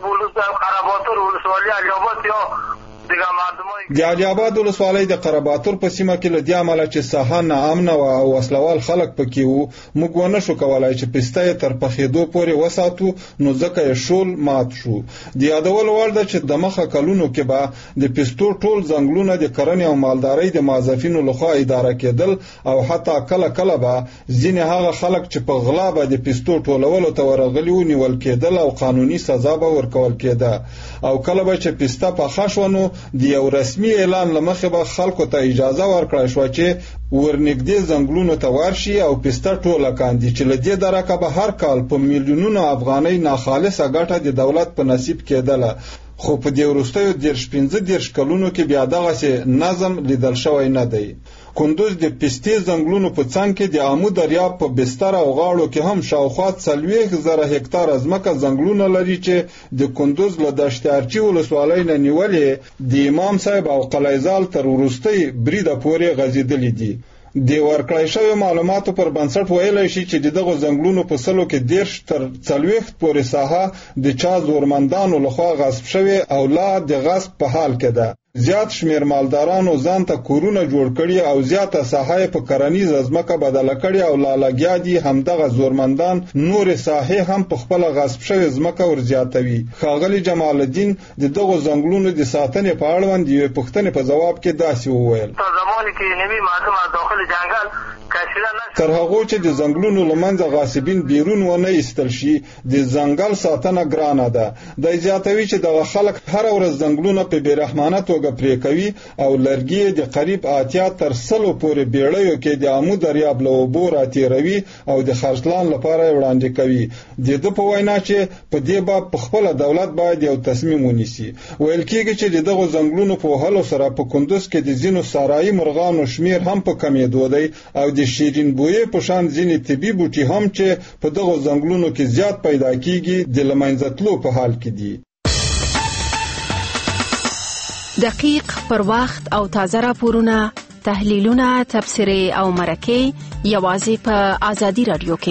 د علي آباد ولسوالۍ د قرباتور په سیمه کې له دې امله چې ساحه ناامنه او وسلوال خلک پکې وو، موږ ونه شو کولای چې پسته یې تر پخېدو پورې وساتو، نو ځکه یې شول مات شو. د یادولو وړ ده چې د مخه کلونو کې به د پستو ټول ځنګلونه د کرنې او مالدارۍ د موظفینو لخوا اداره کېدل او حتی کله کله به ځینې هغه خلک چې په غلا به د پستو ټولولو ته ورغلي وو نیول کېدل او قانوني سزا به ورکول کېده. او کله به چې پسته پخه شوه نو د یو رسمي اعلان لمخې به خلکو ته اجازه ورکړای شوه چې ورنږدې ځنګلونو ته ورشي او پسته ټوله کاندي، چې له دې درکه به هر کال په میلیونونو افغانۍ ناخالصه ګټه د دولت په نصیب کېدله. خو په دې وروستیو 15 کلونو کې بیا دغسې نظم لیدل شوی نه دی. کندوز د پستې ځنګلونو په څنګ کې د آمو دریاب په بستر او غاړو کې هم شاوخوا 40,000 هکتار ځمکه ځنګلونه لري چې د کندوز له دشت ارچي ولسوالۍ نه نیولې د امام صاحب او قلعه‌زال تر وروستۍ بریده پورې غځېدلي دي. د ورکړای شوی معلوماتو پر بنسټ ویلای شي چې دغه ځنګلونو په سلو کې 10 تر 40 پورې ساحه د چا زورمندانو لخوا غصب شوی او لا د غصب په حال کې ده. زیات شمیر مالدارانو ځان ته کورونه جوړ کړي او زیاته ساحه په کرنیزه ځمکه بدله کړي او لالاګیا دي همدغه زورمندان نور ساحه هم په خپل غصب شوی ځمکه ورزیاتوي. ښاغلي جمال الدین د دغه ځنګلونو د ساتنې په اړه یوې پوښتنې په جواب کې داسې وویل: زمانی که نمی مردم از داخل جنگل کشیده نشد. تر هغه چې د ځنګلونو لمنځه غاصبین بیرون ونه ایستل شي د ځنګل ساتنه ګرانه ده. د زیاتوي چې دغه خلک هر ورځ ځنګلونه په بیرحمانه توګه پرې کوي او لرګي د قریب 80 تر 100 پورې بیړیو کې د امو دریاب له اوبو راتیروي او د خرڅلان لپاره وړاندې کوي. د دې په وینا چې په دې باب په خپل دولت باید یو تصمیم ونیسي. ویل کېږي چې دغه ځنګلونو په هلو سره په کندوز کې د زینو سارایي مرغانو شمیر هم په کمیدو دی او د شیرین بویې په شان ځینې طبي بوټي هم چې په دغه ځنګلونو کې زیات پیدا کیږي د لمنځه تلو په حال کې دي. دقیق پر وخت او تازه راپورونه، تحلیلونه، تبصرې او مرکې یوازې په آزادي رادیو کې.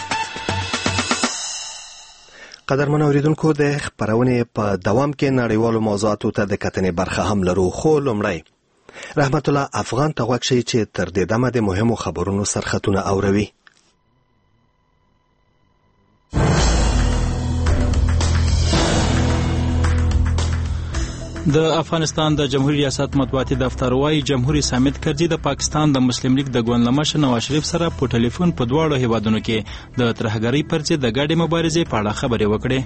قدرمن اوریدونکو د خبرونه په دوام کې نړیوالو موضوعاتو ته د کتنې برخه هم لرو. خو لومړی رحمت الله افغان ته غوږ شئ چې تر دې دمه د مهمو خبرونو سرخطونه اوروي. د افغانستان د جمهوریت ریاست مطبوعاتي دفتر وايي جمهوریت حامد کرزي د پاکستان د مسلم لیگ د ګوند لمشر نواز شریف سره په ټلیفون په دواړو هیوادونو کې د ترهګرۍ پر ضد د ګډې مبارزې په اړه خبرې وکړې.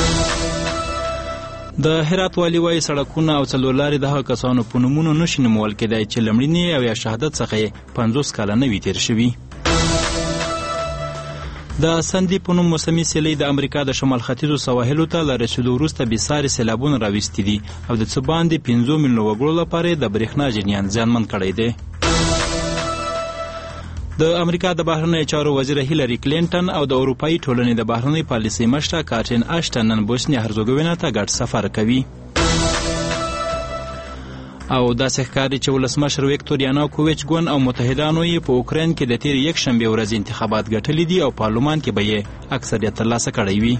د هرات والی وايي سړکونه او څلور لارې د هغو کسانو په نومونو نشي نومول کېدای چې له مړینې او یا شهادت څخه 50 کاله نه وي تېر شوي. د سندي په نوم موسمي سیلۍ د امریکا د شمال ختیځو سواحلو ته له رسېدو وروسته بېساري سیلابونه راوستي دي او د څه باندې 5 میلیونه وګړو لپاره د برېښنا جریان زیانمن کړی دی. د امریکا د بهرنیو چارو وزیر هیلری کلینټن او د اروپایي ټولنې د بهرنۍ پالیسۍ مشره کاترین اشټن نن بوسنیا هرزګوینا ته ګډ سفر کوي. او داسې ښکاري چې ولسمشر ویکتور یانوکوویچ ګوند او متحدانو یې په اوکراین کې د تېرې یکشنبې ورځې انتخابات ګټلي دي او پارلمان کې به یې اکثریت ترلاسه کړی وي.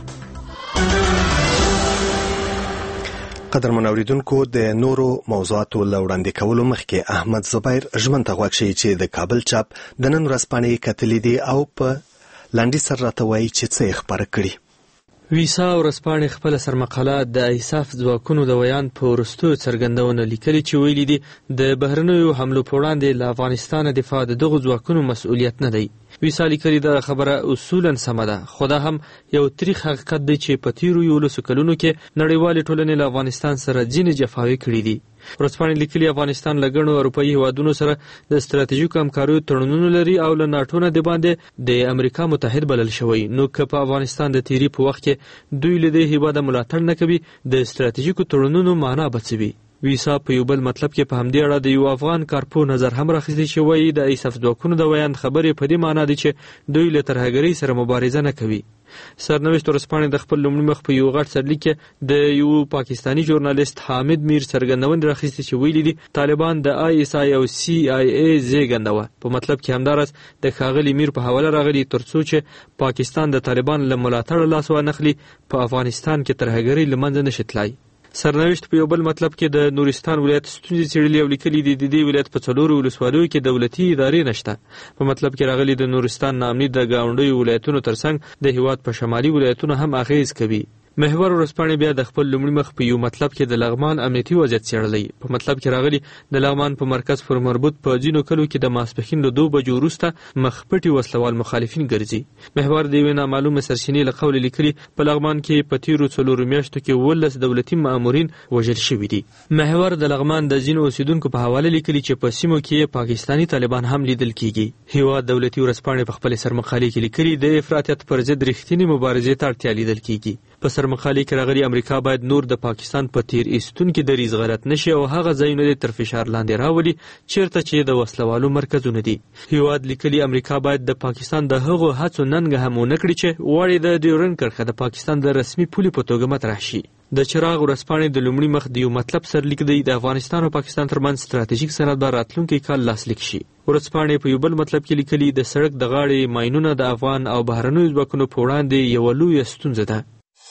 قدرمن اوریدونکو د نورو موضوعاتو له وړاندې کولو مخکې احمد زبیر ژمن ته غوږ شئ چې د کابل چاپ د نن ورځ پاڼې کتلې دي او په لنډي سر راته وایي چې څه یې خپاره کړي. ویسا ورځپاڼې خپله سرمقاله د ایساف ځواکونو د ویان په وروستیو څرګندونه لیکلي چې ویلي دي د بهرنیو حملو په وړاندې له افغانستانه دفاع د دغو ځواکونو مسؤلیت نه دی. ویسا لیکلي دا خبره اصولا سمه ده، خو دا هم یو تریخ حقیقت دی چې په تیرو 11 کلونو کې نړیوالې ټولنې له افغانستان سره ځینې جفاوې کړي دي. ورځپاڼې لیکلي افغانستان له ګڼو اروپایي هیوادونو سره د ستراتیژیکو همکاریو تړونونه لري او له ناټو نه د باندې د امریکا متحد بلل شوی. نو که په افغانستان د تیری په وخت کې دوی له دې هیواد ملاتړ نه کوي د ستراتیژیکو تړونونو معنا به څه وي؟ ویسا په یو بل مطلب کې په همدې اړه د یو افغان کارپو نظر هم راخیستل شوی. د ایساف ځواکونو د ویان خبرې په دې معنا دي چې دوی له ترهګرۍ سره مبارزه نه کوي. سرنوشت ورځپاڼې د خپل لومړي مخ په یو غټ سرلیک کې د یو پاکستانی ژورنالیست حامد میر څرګندونه راخیستې چې ویلي دي طالبان د ISI او CIA زیږنده وه. په مطلب کې همداراز د ښاغلي میر په حواله راغلي ترڅو چې پاکستان د طالبان له ملاتړه لاس وانخلي په افغانستان کې ترهګرۍ له منځه نشي تلای. سرنوشت په یو بل مطلب کې د نورستان ولایت ستونزې څېړلي او لیکلي دي د دې ولایت په 4 ولسوالیو کې دولتي ادارې نشته. په مطلب کې راغلي د نورستان نامني د ګاونډیو ولایتونو ترڅنګ د هیواد په شمالي ولایتونو هم اغیز کوي. محور ورځپاڼې بیا د خپل لومړي مخ په یو مطلب کې د لغمان امنیتي وضعیت څېړلی. په مطلب کې راغلي د لغمان په مرکز پر مربوط په ځینو کلو کې د ماسپښین له 2 بجو وروسته مخپټي وسلوال مخالفین ګرځي. محور د یوې نامعلومه سرچینې له قوله لیکلي په لغمان کې په تیرو 4 میاشتو کې 12 دولتي مامورین وژل شوي دي. محور د لغمان د ځینو اوسیدونکو په حواله لیکلي چې په سیمو کې پاکستانی طالبان هم لیدل کیږي. هیواد دولتي ورځپاڼې په خپل سرمقالې کې لیکلي د افراطیت پر ضد رښتینې مبارزې ته اړتیا لیدل کیږي. په سرمقالې کې راغلي امریکا باید نور د پاکستان په تیر ایستونکو دریځ غلط نشي او هغه ځایونه تر فشار لاندې راولي چیرته چې د وسلوالو مرکزونه دي. هیواد لیکلي امریکا باید د پاکستان د هغو هڅو ننګه هم ونه کړي چې غواړي د ډیورنډ کرښه د پاکستان د رسمي پولې په توګه مطرح شي. د چراغ ورځپاڼې د لومړي مخ د یو مطلب سرلیک دی د افغانستان او پاکستان ترمنځ ستراتیژیک سند به راتلونکي کال لاسلیک شي. ورځپاڼې په یو بل مطلب کې لیکلي د سړک د غاړې ماینونه د افغان او بهرنیو ځواکونو په وړاندې یوه لویه ستونزه ده.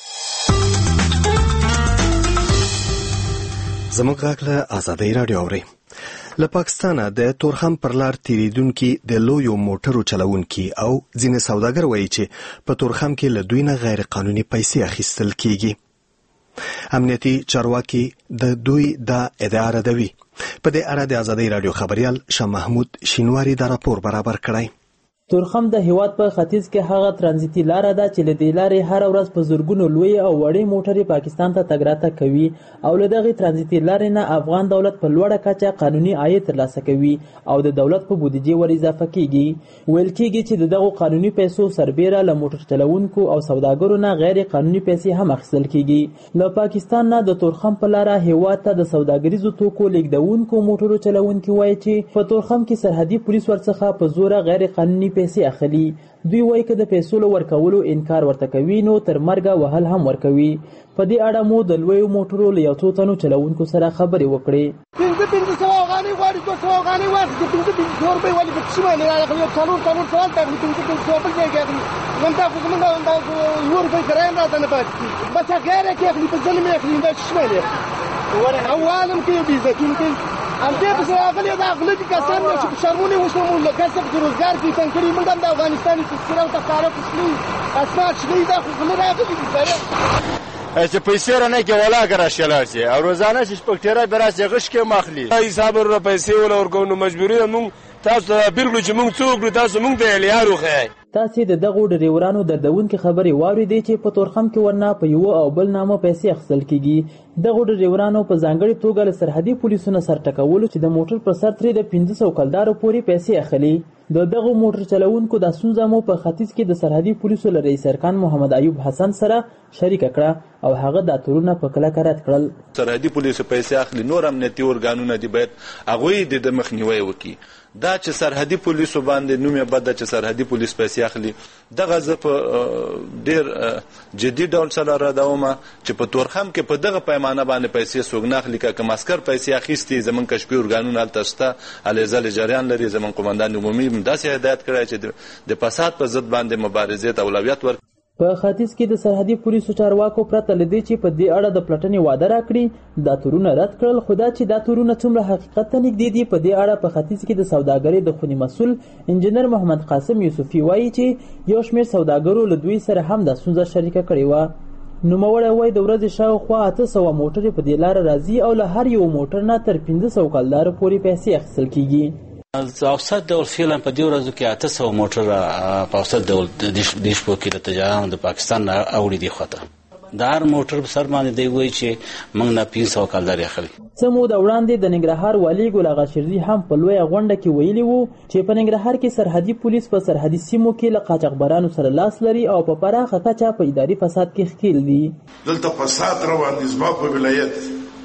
زموږ غږ له آزادۍ راډیو اورئ. له پاکستانه د تورخم پر لار تیریدونکي د لویو موټرو چلوونکي او ځینې سوداګر وایي چې په تورخم کې له دوی نه غیر قانوني پیسې اخیستل کیږي. امنیتي چارواکي د دوی دا ادعا ردوي. په دې اړه د ازادي رادیو خبريال شاه محمود شینواری دا راپور برابر کړی. تورخم د هیواد په ختیځ کې هغه ترانزیتي لاره ده چې له دې لارې هر ورځ په زرګونو لوی او وړې موټرې پاکستان ته تګ راتګ کوي او له دغې ترانزیتي لارې نه افغان دولت په لوړه کچه قانوني عاید ترلاسه کوي او د دولت په بودیجې ور اضافه کیږي. ویل کیږي چې د دغو قانوني پیسو سربیره له موټر چلوونکو او سوداګرو نه غیر قانوني پیسې هم اخیستل کیږي. له پاکستان نه د تورخم په لاره هیواد ته د سوداګریزو توکو لیږدونکو موټرو چلوونکي وایي چې په تورخم کې سرحدي پولیس ورڅخه په زوره غیر قانوني پیسې اخلي. دوی وایي که د پیسو له ورکولو انکار ورته کوي نو تر مرګه وهل هم ورکوي. په دې اړه مو د لویو موټرو له یو څو تنو چلوونکو سره خبرې وکړې. 500 افغانۍ غواړي 200 افغانۍ واخلي 500 روپۍ ولې په څه باندې راغلي یو څلور سوال ته 500 بل ځای کې اخلي نن تاسو زموږ دا یو روپۍ کرایم راته نه پاتې بس هغه کې اخلي په ځل مې اخلي دا څه باندې اولم کې بیزتون کې ام دې په راغلي دا غلي کسان چې شرمونه وشمول کسب د روزګار کې څنګه موږ د افغانستان په سره او تخارف شلي اسماء شلي دا خو غلي راغلي چې پیسې رانه کې ولا ګراشلار شي او روزانه چې پکټرا براسه غش کې ماخلي حساب رو پیسې ول ورکو نو مجبوری موږ تاسو بالکل چې موږ څوک تاسو موږ ته لیارو خې. تاسو د دغو ډریورانو دردونکې خبرې واورېدې چې په تورخم کې ورنه په یو او بل نامه پیسې اخیستل کیږي. دغو ډریورانو په ځانګړې توګه له سرحدي پولیسونو سر ټکولو چې د موټر پر سر ترې د 500 کلدارو پورې پیسې اخلي. د دغو موټر چلوونکو د ستونزه مو په ختیځ کې د سرحدي پولیسو له رئیس ارکان محمد ایوب حسن سره شریکه کړه او هغه دا تورونه په کلکه رد کړل. سرحدي پولیسو پیسې اخلي نور امنیتي ارګانونه دي باید هغوی د مخنیوي وکړي. دا چې سرحدي پولیسو باندې نوم یې بد چې سرحدي پولیس پیسې اخلي دغه زه په ډیر جدي ډول سره ردوم چې په تورخم کې په دغه پیمانه باندې پیسې څوک نه اخلي که مسکر پیسې اخیستي زموږ کشفي ارګانونه هلته شته الیزل جریان لري. زموږ قمندان عمومي داسې هدایت کړی چې د فساد په ضد باندې مبارزې ته اولویت ورکړي. په ختیځ کې د سرحدي پولیسو چارواکو پرته له دې چې په دې اړه د پلټنې وعده راکړي دا تورونه رد کړل. خو دا چې دا تورونه څومره حقیقت ته نږدې دي په دې اړه په ختیځ کې د سوداګرۍ د خوني مسؤل انجینر محمد قاسم یوسفي وایي چې یو شمېر سوداګرو له دوی سره هم دا ستونزه شریکه کړې وه. نوموړی وایي د ورځې شاوخوا 800 موټرې په دې لاره راځي او له هر یو موټر نه تر 500 کلدارو پورې پیسې اخیستل کیږي. اوسط ډول فعلا په دې ورځو کې 800 موټر په اوسط ډول د شپو کې د تجارانو د پاکستان نه اوړي دي خواته د هر موټر په سر باندې دی وایي چې موږ نه 500 کلدارې اخلي. څه موده وړاندې د ننګرهار والي ګل اغا شرزي هم په لویه غونډه کې ویلي وو چې په ننګرهار کې سرحدي پولیس په سرحدي سیمو کې له قاچاقبرانو سره لاس لري او په پراخه کچه په اداري فساد کې ښکیل دي. دلته فساد روان دي زما په ولایت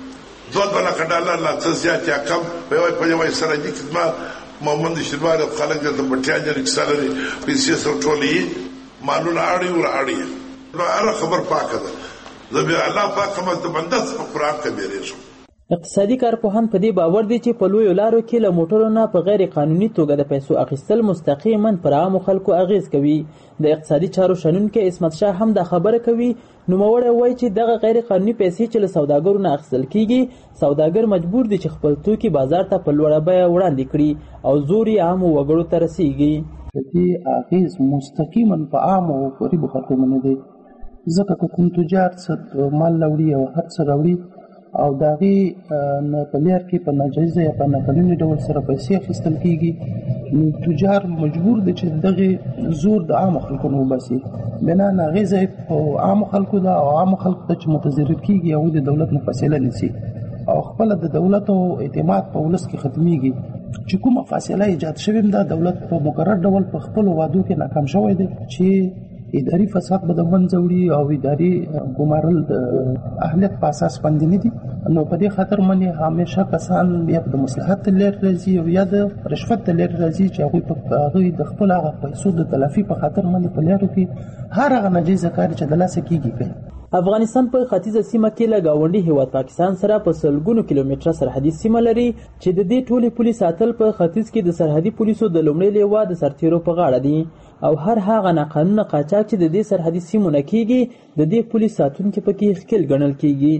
2 ډالر لا څه زیات یا کم په یوه سرحدي خدمات محمد شیروار خلک د بټیا جن سالري پیسې سره ټولې مالونه اړي نو هر خبر پاکه ده زبې الله پاک هم د بندس په قران کې بیرېږي. اقتصادي کارپوهان په دې باور دي چې په لویو لارو کې له موټرو نه په غیر قانوني توګه د پیسو اخیستل مستقیما پر عامو خلکو اغیز کوي. د اقتصادي چارو شنونکی اسمت شاه هم دا خبره کوي. نوموړی وایي چې دغه غیر قانوني پیسې چې له سوداګرو نه اخیستل کیږي سوداګر مجبور دي چې خپل توکي بازار ته په لوړه بیه وړاندې کړي او زور یې عامو وګړو ته رسیږي. د دې اغیز مستقیما په عامو او غریبو خلکو باندې دی ځکه که کوم تجار څه مال راوړي او هر څه راوړي او د هغې په لار کې په ناجایزه یا په ناقانوني ډول سره پیسې اخیستل کیږي نو تجار مجبور دی چې دغه زور د عامو خلکو نه وباسي. بنا نه هغې ځای په عامو خلکو ده او عامو خلکو ته چې متضرر کیږي هغوی د دولت نه فاصله نیسي او خپله د دولت او اعتماد په ولس کې ختمیږي. چې کومه فاصله ایجاد شوې ده دولت په مقرر ډول په خپلو وعدو کې ناکام شوی دی چې اداري فساد به د منځه وړي او اداري ګمارل د اهلیت په اساس باندې نه دي. نو په دې خاطر باندې همیشه کسان یا د مصلحت لیر راځي او یا د رشوت لیر راځي چې هغوی د خپل هغه پیسو د تلافي په خاطر باندې په لارو کې هر هغه ناجایزه کار چې د لاسه کیږي کوي. افغانستان په ختیځه سیمه کې له ګاونډي هیواد پاکستان سره په سلګونو کیلومتره سرحدي سیمه لري چې د دې ټولې پولې ساتل په ختیځ کې د سرحدي پولیسو د لومړي لیوا د سرتیرو په غاړه دي او هر هغه ناقانونه قاچاق چې د دې سرحدي سیمو نه کیږي د دې پولیس ساتونکو پکې ښکیل ګڼل کیږي.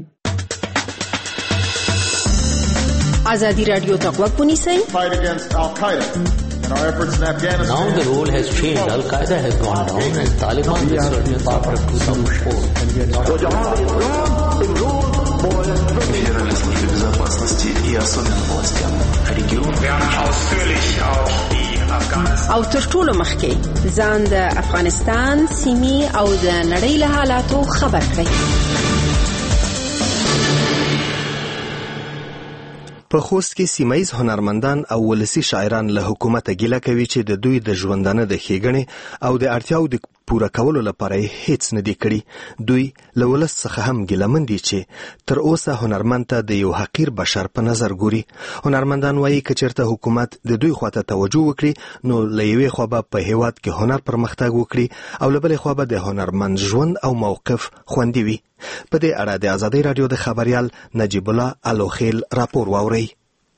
ازادي رادیو ته غوږ ونیسئ. Now the role has changed. Al-Qaeda has gone down and Taliban is certainly part of 2004. Федеральной службе безопасности и особенно властям региона. او تر ټولو مخکې ځان د افغانستان سیمې او د نړۍ له حالاتو خبر کړئ. په خوست کې سیمایي هنرمندان او ولسی شاعران له حکومت ګیله کوي چې د دوی د ژوندانه د ښېګڼې او د اړتیاو د پوره کولو لپاره هیڅ نه دی کړی. دوی له ولس څخه هم ګیلمن دي چې تر اوسه هنرمند ته د یو حقیر بشر په نظر ګوري. هنرمندان وایي که چېرته حکومت د دوی خواته توجه وکړي نو له یوې خوا به په هیواد کې هنر پرمختګ وکړي او له بلې خوا به د هنرمند ژوند او موقف خوندي وي. په دې اړه د ازادۍ راډیو د خبریال نجیب الله الوخیل راپور واورئ.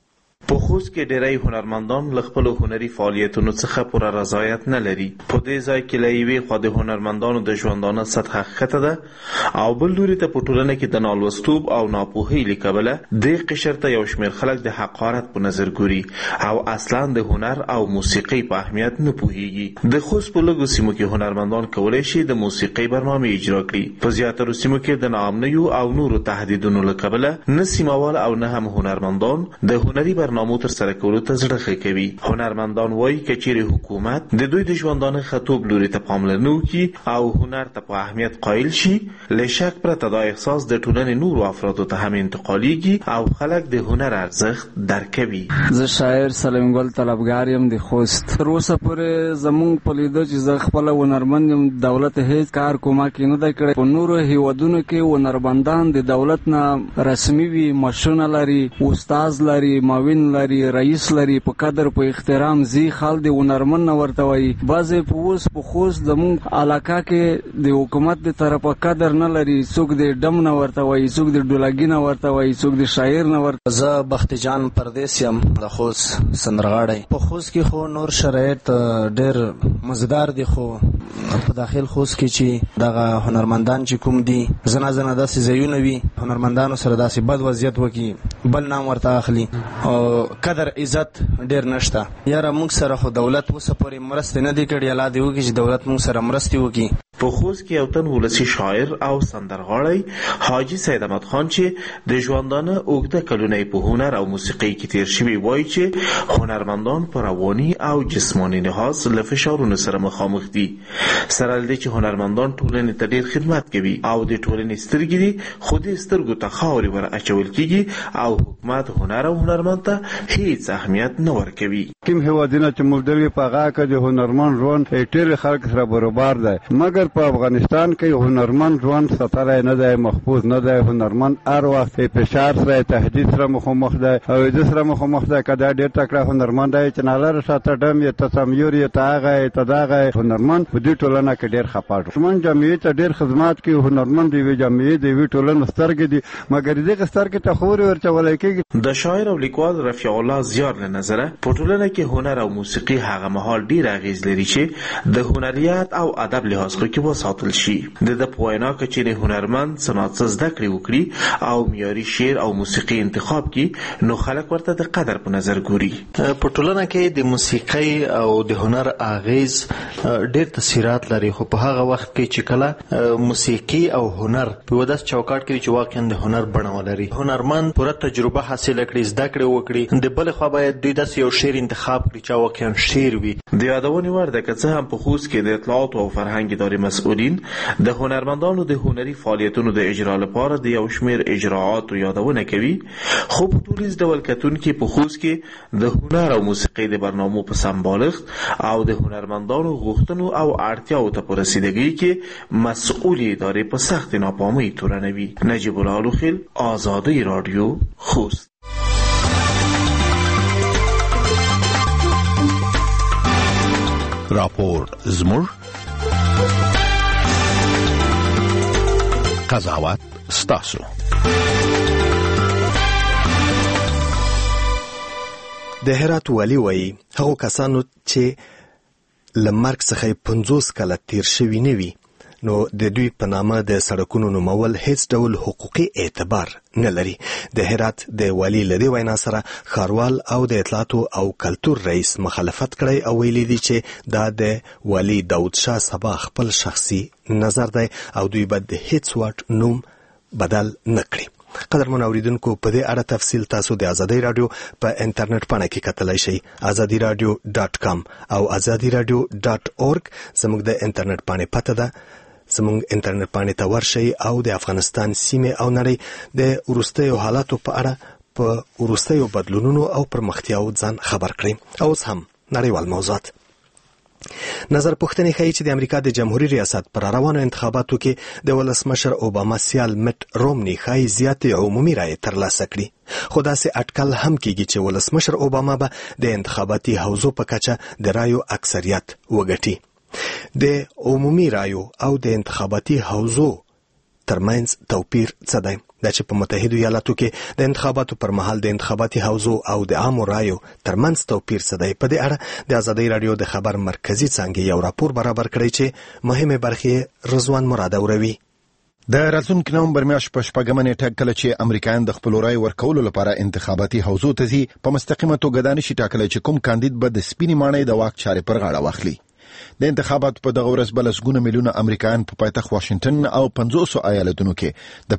په خوست کې ډېری هنرمندان له خپلو هنري فعالیتونو څخه پوره رضایت نه لري. په دې ځای کې له یوې خوا د هنرمندانو د ژوندانه سطحه ښکته ده او بل لوري ته په ټولنه کې د نالوستوب او ناپوهۍ له کبله دې قشر ته یو شمېر خلک د حقارت په نظر ګوري او اصلا د هنر او موسیقۍ په اهمیت نه پوهیږي. د خوست په لږو سیمو کې هنرمندان کولی شي د موسیقۍ برنامې اجرا کړي. په زیاترو سیمو کې د ناامنیو او نورو تهدیدونو له کبله نه سیمهوال او نه هم هنرمندان د هنري برنامو تر سره کولو ته زړه ښه کوي. هنرمندان وایي که چیرې حکومت د دوی د ژوندانه ښه توب لوري ته پاملرنه وکړي او هنر ته په اهمیت قایل شي، له شک پرته دا احساس د ټولنې نورو افرادو ته هم انتقالیږي او خلک د هنر ارزښت درک کوي. زه شاعر سلیم ګل طلبګار یم د خوست. تر اوسه پورې زمونږ په لیدو چې زه خپله هنرمند یم، دولت هیڅ کار کومک یې نه دی کړی. په نورو هیوادونو کې هنرمندان د دولت نه رسمي وي، مشرونه لري، استاد لري، معاون لري، رئیس لري، په قدر په احترام زی خال د هنرمند نه ورته وایي. بعضې په اوس په خوست زمونږ علاقه کې د حکومت د طرفه قدر نه لري. څوک د ډم نه ورته وایي، څوک د ډولګي نه ورته وایي، څوک د شاعر نه ورته. زه بخت جان پردیس یم د خوست سندرغاړی. په خوست کې خو نور شرایط ډېر مزدار دي، خو په داخل خوست کې چې دغه هنرمندان چې کوم دي زنه داسې ځایونه وي هنرمندانو سره داسې بد وضعیت وکړي، بل نام ورته اخلي او قدر عزت ډېر نشته. یاره موږ سره خو دولت اوسه پورې مرستې نه دي کړي، الله دې وکړي چې دولت موږ سره مرستې وکړي. په خوست کې یو تن ولسی شاعر او سندرغاړی حاجي سید احمد خان چې د ژوندانه اوږده کلونه په هنر او موسیقۍ کې تیر شوي وایي چې هنرمندان په رواني او جسماني لحاظ له فشارونو سره مخامخ دي. سره له دې چې هنرمندان ټولنې ته ډېر خدمت کوي او د ټولنې سترګې دي، خو دې سترګو ته خاورې ور اچول کېږي او حکومت هنر او هنرمند ته هیڅ اهمیت نه ورکوي. کوم هیوادونه چې مبدل په هغه کې د هنرمند ژوند ډېر خلک سره برابر دی، مګر په افغانستان کې هنرمند ژوند ساتلی نه دی، محفوظ نه دی. هنرمند هر وخت فشار سره، تهدید سره مخامخ دی او د سره مخامخ دی. که دا ډېر تکړه هنرمند دی چې نالره شاته ډم یې ته سمیور یې ته هغه یې ته دغه هنرمند په دې ټولنه کې ډېر خفه دی. هنرمند جامعې ته ډېر خدمات کوي. هنرمند د یوې جامعې د یوې ټولنې سترګې دي، مګر دغه سترګې ته خورې ورچولی کېږي. د شاعر او لیکوال رفیع الله زیار له نظره په ټولنه کې هنر او موسیقي هغه مهال ډېر اغېز لري چې د هنریت او ادب لحاظ کې وساتل شي. د په وینا که چیرې هنرمند څه ناڅه زده کړې وکړي او معیاري شعر او موسیقي انتخاب کړي نو خلک ورته د قدر په نظر ګوري. په ټولنه کې د موسیقۍ او د هنر اغېز ډېر تاثیرات لري، خو په هغه وخت کې چې کله موسیقي او هنر په یوه داسې چوکاټ کې چې واقعا د هنر بڼه ولري، هنرمند پوره تجربه حاصله کړي، زده کړې وکړي، د بلې خوا باید دوی داسې یو شعر انتخاب کړي چې واقعا شعر وي. د یادونې وړ ده که څه هم په خوست کې د اطلاعات او فرهنګ ادارې مسؤلین د هنرمندانو د هنري فعالیتونو د اجرا لپاره د یو شمېر اجراعاتو یادونه کوي، خو په ټولیز ډول کتونکي په خوست کې د هنر او موسیقۍ د برنامو په سمبالښت او د هنرمندانو غوښتنو او اړتیاو ته په رسیدګۍ کې مسؤلې ادارې په سخت ناپامۍ تورنوي. نجیب الله الوخیل، آزادۍ راډیو، خوست. راپور زموږ، قضاوت ستاسو. د هرات والی وایي هغو کسانو چې له مرګ څخه 50 کاله تیر شوي نه وي نو د دوی په نامه د سړکونو نومول هیڅ ډول حقوقي اعتبار نه لري. د هرات د والی له دې وینا سره ښاروال او د اطلاعاتو او کلتور رئیس مخالفت کړی او ویلي دي چې دا د والی داود شاه صبا خپل شخصي نظر دی او دوی به د هیڅ وټ نوم بدل نه کړي. قدرمن اوریدونکو په دې اړه تفصیل تاسو د ازادي رادیو په انټرنیټ پاڼه کې کتلای شئ azadiradio.com او azadiradio.org زموږ د انټرنیټ پاڼې پته ده. زموږ انټرنیټ پاڼې ته ورشئ او د افغانستان سیمه او نړۍ د وروستیو حالاتو په اړه په وروستیو بدلونونو او پرمختیاو ځان خبر کړئ. اوس هم نړیوال موضوعات. نظر پوښتنې ښیي چې د امریکا د جمهوریت ریاست پر روانو انتخاباتو کې د ولسمشر اوباما سیال مټ رومني ښایي زیاتې عمومي رایې ترلاسه کړي، خو داسې اټکل هم کېږي چې ولسمشر اوباما به د انتخاباتي حوزو په کچه د رایو اکثریت وګټي. د عمومي رایو او د انتخاباتي حوزو ترمنځ توپیر څه دی؟ دا چې په متحده ایالاتو کې د انتخاباتو پر مهال د انتخاباتي حوزو او د عامو رایو ترمنځ توپیر څه دی؟ په دې اړه د ازادي رادیو د خبر مرکزی څانګې یو راپور برابر کړی چې مهمه برخې رضوان مراد اوروي. د راتلونکي نومبر میاشتې په 8مه نیټه کله چې امریکایان د خپل رای ورکولو لپاره انتخاباتي حوزو ته ځي، په مستقیمه توګه دا نشي ټاکلی چې کوم کاندید به د سپینې ماڼۍ د واک چارې پر غاړه واخلي. د انتخاباتو په دغه ورځ بلسګونه میلیونه امریکایان په پایتخت واشنگټن او 500 ایالتونو کې د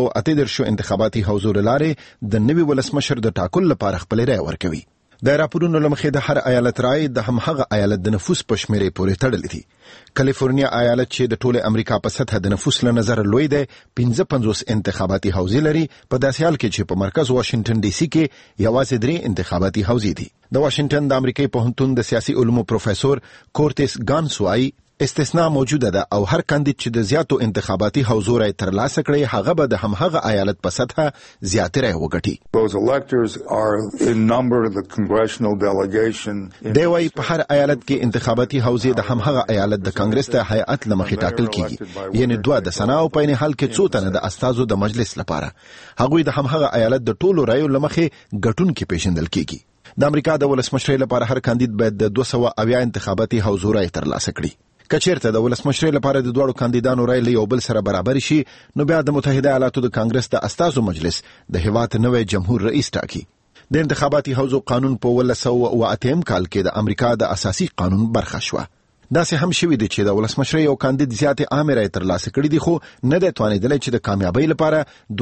538 انتخاباتي حوزو لاره د نوي ولسمشر د ټاکلو لپاره خپل رای ورکوي. د راپورونو لمخې د هر ایالت رای د همغه ایالت د نفوس په شمیرې پورې تړلې دي. کالیفورنیا ایالت چې د ټوله امریکا په سطح د نفوس له نظر لوی دی 55 انتخاباتي حوزې لري، په داسې حال کې چې په مرکز واشنگټن ډي سي کې یوازې 3 انتخاباتي حوزې دي. د واشنگټن د امریکای پوهنتون د سیاسي علومو پروفیسور کورټس گانس وايي استثناء موجوده ده او هر کاندید چې د زیاتو انتخاباتي حوزو رای ترلاسه کړي هغه به د همغه ایالت په سطح زیاتې رای وګټي. Those electors are in number of the congressional delegation. دی وايي په هر ایالت کې انتخاباتي حوزې د همغه ایالت د کانګرس د هیئت لمخې ټاکل کیږي، یعنی 2 د سنا او په عین حال کې 2 تنه د استازو د مجلس لپاره. هغوی د همغه ایالت د ټولو رایو لمخې ګټونکي پیژندل کیږي. د امریکا د ولسمشرۍ لپاره هر کاندید باید د 280 انتخاباتي حوزو رای ترلاسه کړي. کچیرته د ولسمشرۍ لپاره د دوړو کاندیدانو رای له یو بل سره برابر شي، نو بیا د متحده ایالاتو د کانګرس د استازو مجلس د هیواد نوې جمهور رئیس ټاکي. د انتخاباتي حوزو قانون په 1908 کال کې د امریکا د اساسي قانون برخه شوه. داسې هم شوي دي چې د ولسمشرۍ یو کاندید زیاتې عامې رای ترلاسه کړي دي، خو نه دی توانېدلی چې د کامیابۍ لپاره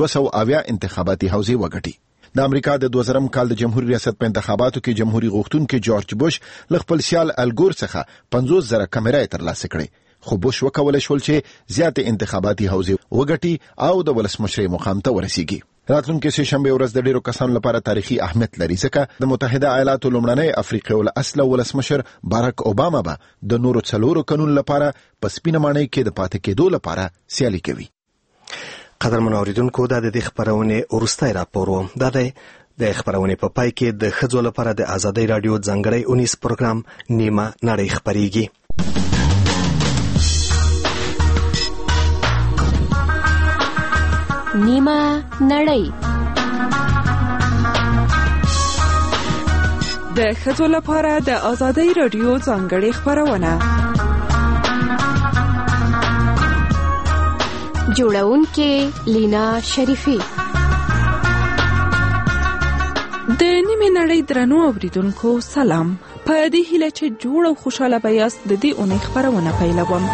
280 انتخاباتي حوزې وګټي. د امریکا د 2000 کال د جمهوریت ریاست په انتخاباتو کې جمهوریت غوښتونکي جورج بوش له خپل سیال الګور څخه 50,000 کیمرې ترلاسه کړې، خو بوش وکولای شول چې زیاتې انتخاباتي حوزې وګټي او د ولسمشرۍ مقام ته ورسیږي. راتلونکي سه شنبه ورځ د ډیرو کسانو لپاره تاریخي اهمیت لري، ځکه د متحده ایالاتو لومړنی افریقایي الاصل ولسمشر باراک اوباما به د نورو 4 قانون لپاره په سپینه ماڼۍ کې د پاتې کېدو لپاره سیالي کوي. قدرمن اوریدونکو دا د خبرونه ورستای راپور و. دا د خبرونه په پای کې د خځو لپاره د ازادي رادیو ځنګړی 19 پروګرام نیمه نړۍ خبريږي. نیمه نړۍ د خځو لپاره د ازادي رادیو ځنګړی خبرونه. جوړونکې لینا شریفی. د نیمه نړۍ درنو اوریدونکو سلام. په دې هیله چې جوړ او خوشاله به یاست د دې اونۍ خبرونه پیلوم.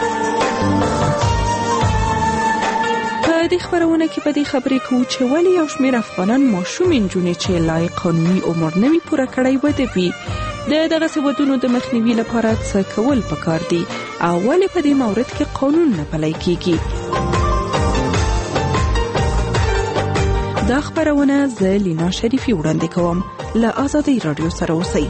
په دې خبرونه کې په دې خبرې کوو چې ولې یو شمېر افغانان ماشومې نجونې چې لایق قانوني عمر نه وي پوره کړی واده وي، د دغسې ودونو د مخنیوي لپاره څه کول پکار دي او ولې په دې مورد کې قانون نه پلی کیږي. دا خبرونه زه لینا شریفی وړاندې کوم. له ازادي رادیو سره اوسئ.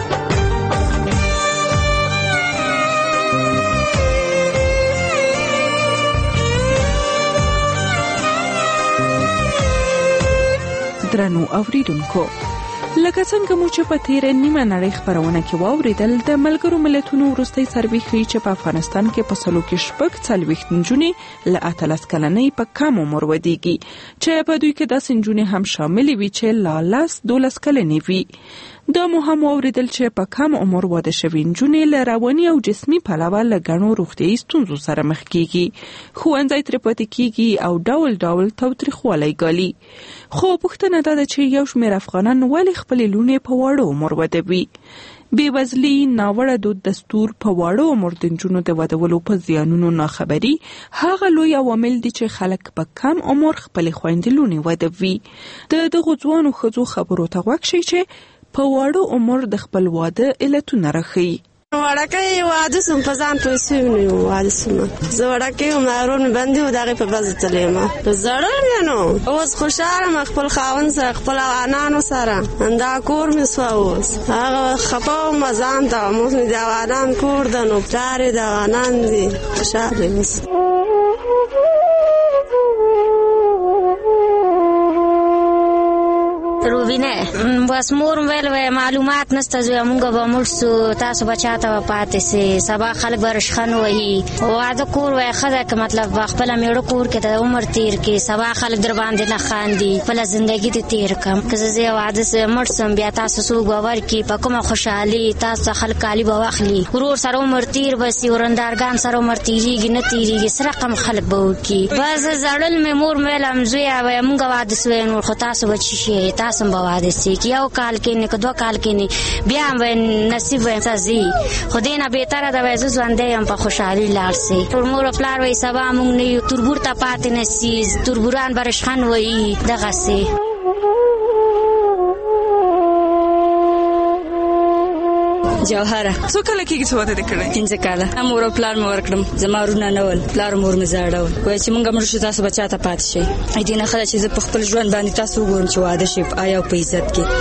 درنو اوریدونکو، لکه څنګه مو چې په تیر نیمه نړۍ خبرونه کې واوریدل، د ملګرو ملتونو وروستۍ سروې ښیي چې په افغانستان کې په 40 نجونې له 18 کلنۍ په کم عمر ودیږي، چې په دوی کې داسې نجونې هم شاملې وي چې لا 12 کلنې وي. دا مو هم واوریدل چې په کم عمر واده شوې نجونې له رواني او جسمي پلوه له ګڼو روغتیایي ستونزو سره مخ کیږي، ښوونځی ترې پاتې کیږي او ډول ډول تاوتریخوالی ګالي. خو پوښتنه دا ده چې یو شمېر افغانان ولې خپلې لوڼې په واړه عمر ودوي. بېوزلي، ناوړه دود دستور، په واړو عمر د نجونو د ودولو په زیانونو ناخبري هغه لوی عوامل دي چې خلک په کم عمر خپلې خویندې لوڼې ودوي. د دغو ځوانو ښځو خبرو ته غوږ شئ چې په واړو عمر د خپل واده علتونه راښیي. وړکۍ واده سوم په ځان پوه سوی مې وم واده سومه. زه وړکۍ وم ورور مې بندي و د هغې په بزه تللی یم. زړل مې نو اوس خوشحاله یم خپل خاوند سره خپل افغانانو سره. همدا کور مې سوه اوس هغه خفه وم ځان ته وم. اوس مې د افغانان کور ده نو پلار یې د افغانان دي. خوشحاله یم اوس. روبینه بس مور ویل وی معلومات نسته زوی مونږ به مړ سو تاسو به چاته به پاتې سئ سبا خلک به رشخند وهي. واده کور وی ښه ده که مطلب خپله میړه کور کې د عمر تیر کړي سبا خلک در باندې نه خاندي خپله زندګي دې تیر کړم. که زه واده مړ سم بیا تاسو څوک به ورکړي په کومه خوشحالي تاسو ته خلک کالي به واخلي. ورور سره عمر تیر به سي ورندارګان سره عمر تیریږي نه تیریږي څه رقم خلک به وکړي. بس زړل مې مور مې ویلم زویه وی مونږ واده سوی نور خو تاسو به څه شئ تاسو به واده سئ که یو کال کې نه که 2 کال کې نه بیا هم نصیب وی ځي خو دې نه بهتره ده وی زه ژوندی یم په خوشحالي لاړ سئ. ټول مور او پلار وی سبا مونږ نه یو تربور ته پاتې نه سي تربوران به رشخند وهي دغسې. جوهره څو کله کېږي چې واده دې کړی؟ 15 کاله. مور او پلار مې ورکړم زما وروڼه نه ول پلار مور مې زاړه وایي چې مونږ مړه شو تاسو به چاته پاتې شئ. دې نه ښه ده چې زه په خپل ژوند باندې تاسو وګورم چې واده شي په آیا او په عزت کې.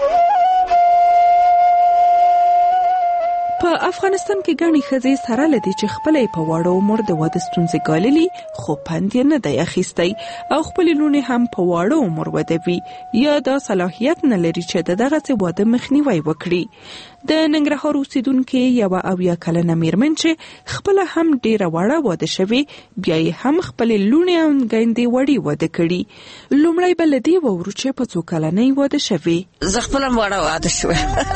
په افغانستان کې ګڼې ښځې سره لدې چې خپله په واړه عمر د واده ستونزې ګاللي خو پند یې نه دی اخیستی او خپلې لوڼې هم په واړه عمر ودوي یا دا صلاحیت نه لري چې د دغسې واده مخنیوی وکړي. د ننګرهار اوسیدونکې یوه 70 کلنه میرمن چې خپله هم ډیره وړه واده شوې بیا یې هم خپلې لوڼې او ګیندې وړې واده کړي. لومړی به له دې واورو چې په څو کلنۍ واده شوې. زه خپله هم وړه واده شوې.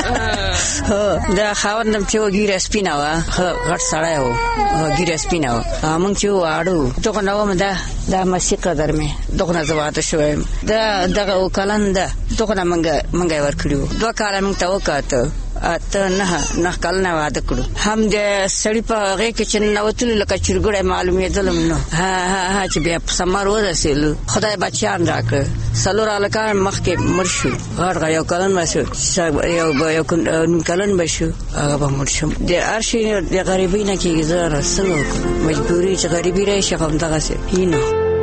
د خاوند چې و ګیره سپینه وه غټ سړی و ګیره سپینه وه مونږ چې واړه وو دغه نه وم دا مسیح قدر مې دغه نه زه واده شوی یم. دغه کلن ده دغه نه مونږ یې ورکړي وو 2 کاله مونږ ته وکاته ته نه کلنه واده کړو. هم د سړي په هغې کې چې ننوتلو لکه چرګوړی معلومېدلم نو چې بیا په ثمر ورسېدلو خدای بچیان راکړه 4 هلکان مخکې مړ شو غټ یو کلن به شو یو نیم کلن به شو هغه به مړ شو. د هر شي د غریبۍ نه کېږي زه څنګه وکړم مجبوري چې غریبي راشي همدغسې نه.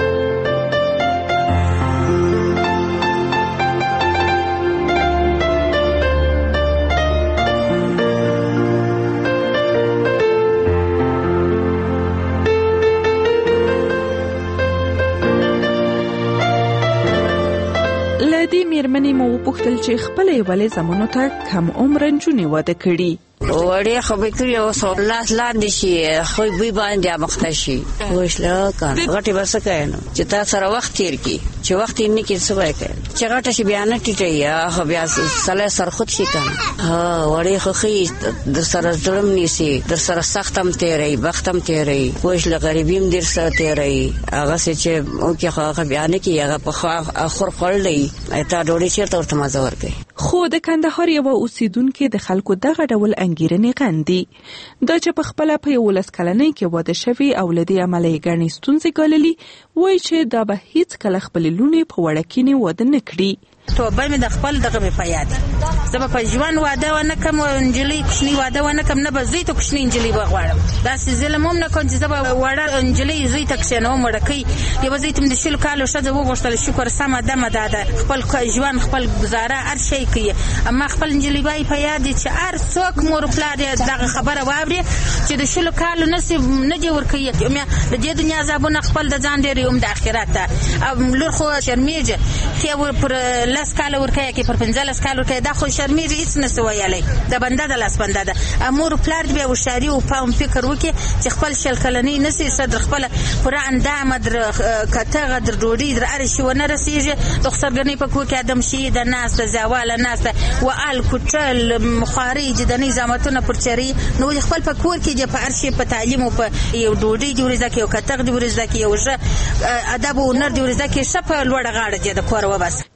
میرمنې مو وپوښتل چې خپلې ولې زمانو ته کم عمر نجونې واده کړي. وړې خو به کړي اوس لاس لاندې شي خو بوی باندې امخته شي وشله کار غټې به څه کوي نو چې تا سره وخت تیر کړي چې وخت یې نه کړي څه به یې کوي چې غټه شي بیا نه ټیټوي خو بیا سړی سرخود شي که نه. وړې خو ښې در سره زړه م نیسي در سره سخت هم تېروي وخت هم تېروي وشله غریبي هم ډېر سره تېروي هغسې چې وکړي خو هغه بیا نه کړي هغه په خور خوړلی تا ډوډۍ چېرته ورته مزه ورکوي. خو د کندهار یوه اوسیدونکې د خلکو دغه ډول انګیرنې غندي دا چې په خپله په 11 کلنۍ کې واده شوي او له دې امله یې ګڼې ستونزې ګاللي وایي چې دا به هیڅکله خپلې لوڼې په وړکینې واده نه کړي. توبه مې د خپل دغه مې په یاد زه به په ژوند واده ونه کړم نجلۍ کوچنۍ واده ونه کړم نه به زوی ته کوچنۍ نجلۍ به غواړم داسې ظلم هم نه کوم چې زه به وړه نجلۍ زوی ته کښېنوم وړکۍ یوه زوی ته مې د 20 کالو ښځه وغوښتله شکر سمه دمه دا ده خپل ژوند خپل ګزاره هر شی کوي اما خپل نجلۍ به یې په یاد چې هر څوک مور پلار یې دغه خبره واوري چې د 20 کالو نصیب نه دې ورکوي د دې دنیا عذابونه خپل د ځان ډېر هم د آخرت ته لور خو شرمېږي ښې پر 10 کاله ورکوي کې پر 15 کاله ورکوي دا خو شرمېږي هېڅ نشي ویلی د بنده د لاس بنده ده مور پلار دې بیا هوښیاري او پام فکر وکړي چې خپل 20 کلنۍ نشي ښه در خپله پوره اندامه در کتغه در ډوډۍ در هر شي ونه رسېږي د خسرګنۍ په کور کې ادم شي د ناسته زیواله ناسته و الکوټل مخاري جدنۍ زامتونه پر چري نو خپل په کور کې د په هر شي په تعلیم او په یو ډوډۍ دې ورزده کې یو کتغ دې ورزده کې یو ښه ادب او هنر دې ورزده کې ښه په لوړه غاړه دې د کور وبس.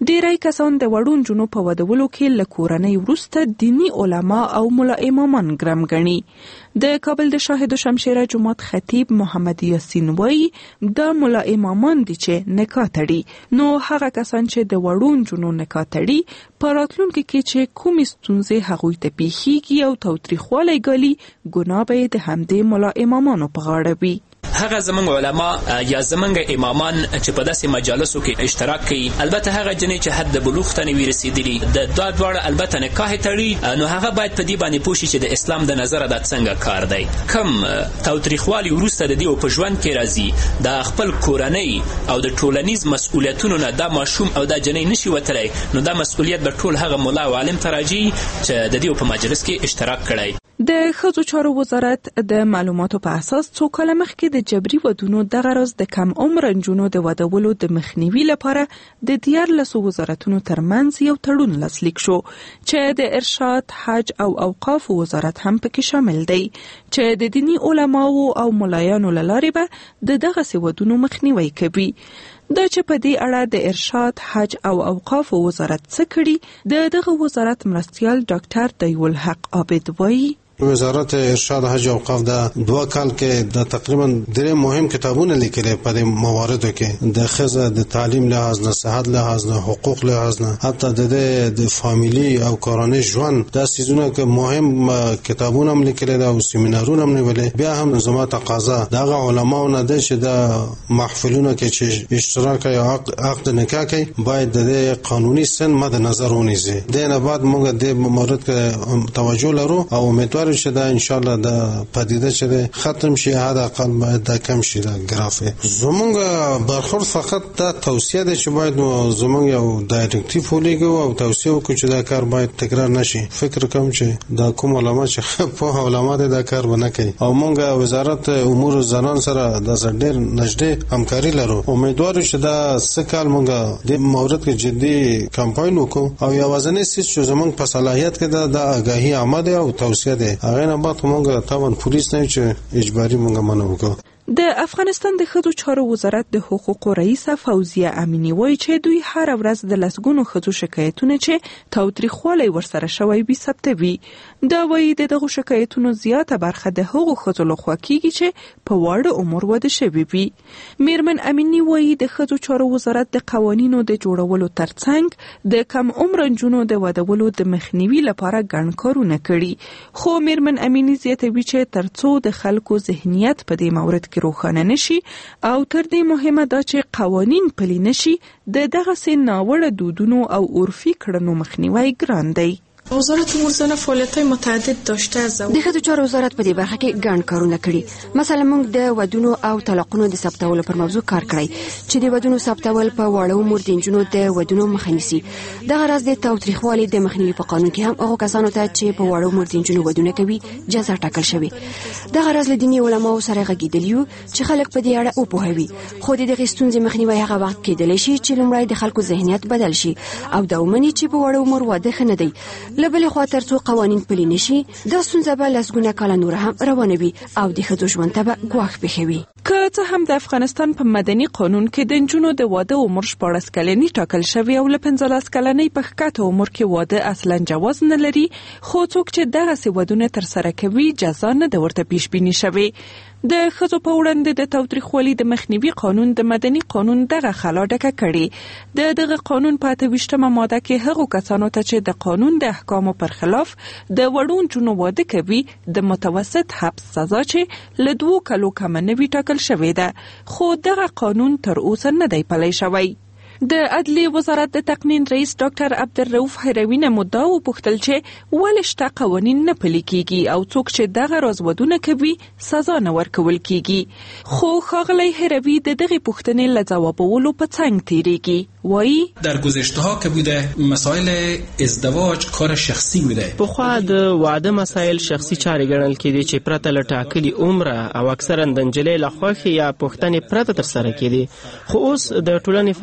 ډیری کسان د وړو نجونو په ودولو کې له کورنۍ وروسته دینی علما او ملا امامان ګرم ګڼي. د کابل د شاهد شمشیره جماعت خطیب محمد یاسین وایي د ملا امامان دي چې نکاح تړي، نو هغه کسان چې د وړو نجونو نکاح تړي په راتلونکي کې چې کومې ستونزې هغوی ته پیښیږي او تاوتریخوالی ګالي، ګناه به یې د همدې ملا امامانو په غاړه وي. هغه زمونږ علما یا زمونږ امامان چې په داسې مجالسو کې اشتراک کوي، البته هغه جنې چې حد بلوغ ته نه وي رسیدلي، د دوه دواړه البته نکاح تړي، نو هغه باید په دې باندې پوه شي چې د اسلام د نظره دا څنګه کار دی. کم تاوتریخوالي وروسته د دې په ژوند کې راځي، د خپل کورنۍ او د ټولنیز مسؤلیتونو نه دا ماشوم او دا جنې نشي وتلی، نو دا مسؤلیت به ټول هغه ملا او عالم ته راځي چې د دې په مجلس کې اشتراک کړی. د ښځو چارو وزارت د معلوماتو په اساس څو کاله مخکې د جبري ودونو دغه راز د کم عمر نجونو د ودولو د مخنیوي لپاره د 14 وزارتونو ترمنځ یو تړون لاسلیک شو چې د ارشاد، حج او اوقاف وزارت هم پکې شامل دی، چې د دینی علماو او ملایانو له لارې به د دغه ودونو مخنیوي کوي. دا چې په دې اړه د ارشاد، حج او اوقاف وزارت څه کړي، دغه وزارت مرستیال ډاکټر دیول حق عابد وایي وزارت ارشاد حج اوقاف د 2 کال کې د تقریبا ډېر مهم کتابونه لیکلي په دې مواردو کې، د ښځه د تعلیم لحاظ نه، صحت لحاظ نه، حقوق لحاظ نه، حتی د فامیلی او کورنۍ ژوند دا سيزونه کې مهم کتابونه هم لیکلي او سیمینارونه هم نیولي. بیا هم زما تقاضا دغه علماو نه ده چې د محفلونو کې چې اشتراک یا عقد نکاح کوي باید د قانوني سن مد نظر ونیسي. دنه بعد موږ د مورد کې توجه لرو او امیدوار چې دا ان شاء الله د پدیده چې ختم شي، حد اقل باید دا کم شي د ګرافه. زمونږ برخورد فقط دا توصیه ده چې باید زمونږ یو ډایرکټیو ولګو او توصیه وکړو چې دا کار باید تکرار نشي. فکر کوم چې دا کوم علما چې په علماء دا کار ونه کوي او مونږ وزارت امور زنان سره د ډېر نږدې همکاري لرو. امیدوار چې دا سکهال مونږ د مورد کې جدي کمپاین وکړو او یوازنی څه چې زمونږ په صلاحیت کې د آگاهی آمده او توصیه ده هغه نه بعد موږ تاوان پولیس نه چې اجباري موږ منو وکړو. د افغانستان د ښځو چارو وزارت د حقوقو رئیسه فوزیه امینی وایي چې دوی هر ورځ د لسګونو ښځو شکایتونه چې تاوتریخوالی ورسره شوی وي ثبتوي. دا وایي د دغو شکایتونو زیاته برخه د هغو ښځو لخوا کیږي چې په واړه عمر واده شوي وي. میرمن امینی وایي د ښځو چارو وزارت د قوانینو د جوړولو ترڅنګ د کم عمر نجونو د ودولو د مخنیوي لپاره ګڼ کارونه کړي، خو میرمن امینی زیاتوي چې ترڅو د خلکو ذهنیت په دې مورد کې روښانه نشي او تر دې مهمه دا چې قوانین پلي نشي، د دغسې ناوړه دودونو او عرفي کړنو مخنیوی ګران دی. وزارت امور زنان فعالیت‌های متعدد داشته از د ښځو چارو وزارت په دې برخه کې ګڼ کارونه کړي. مثلا موږ د ودونو او طلاقونو د ثبتولو پر موضوع کار کړی چې د ودونو ثبتول په واړه عمر د نجونو د ودونو مخه نیسي. دغه راز د تاوتریخوالي د مخنیوي په قانون کې هم هغو کسانو ته چې په واړه عمر د نجونو ودونه کوي جزا ټاکل شوې. دغه راز له دیني علماو سره غږېدلي یو چې خلک په دې اړه وپوهوي، خو د دغې ستونزې مخنیوی هغه وخت کېدلی شي چې لومړی د خلکو ذهنیت بدل شي او دا ومني چې په واړه عمر واده ښه نه دی. له بلې خوا ترڅو قوانین پلي نشي دا ستونزه به لسګونه کاله نور هم روانه وي او د ښځو ژوند ته به ګواښ پېښوي. که څه هم د افغانستان په مدني قانون کې د نجونو د واده عمر 14 کلنی ټاکل شوی او له 15 کلنۍ په ښکته عمر کې واده اصلا جواز نه لري، خو څوک چې دغسې ودونه ترسره کوي جزا نه ده ورته پیش بیني شوې. د ښځو په وړاندې د تاوتریخوالي د مخنیوي قانون د مدني قانون دغه خلا ډکه کړي. د دغه قانون په 28مه ماده کې هغو کسانو ته چې د قانون د احکامو پر خلاف د وړو نجونو واده کوي د متوسط حبس سزا چې له 2 کالو کم نه وي ټاکل شوې ده، خو دغه قانون تر اوسه نه دی پلی شوی. د عدلیې وزارت د تقنین رئیس ډاکټر عبدالرؤف هروي نه مدعا وپوښتل چې ولې شته قوانین نه پلي کیږي او څوک چې دغه راز ودونه کوي سزا نه ورکول کیږي. خو ښاغلی هروي د دغې پوښتنې له ځوابولو په څنګ تیریږي. وایي در گذشته‌ها که بوده مسائل ازدواج کار شخصی بوده. پخوا د واده مسائل شخصي چارې ګڼل کېدې چې پرته له ټاکلي عمره او اکثرا د نجلۍ له خوښې یا پوښتنې پرته ترسره کېدې، خو اوس د ټولنې فرهنګي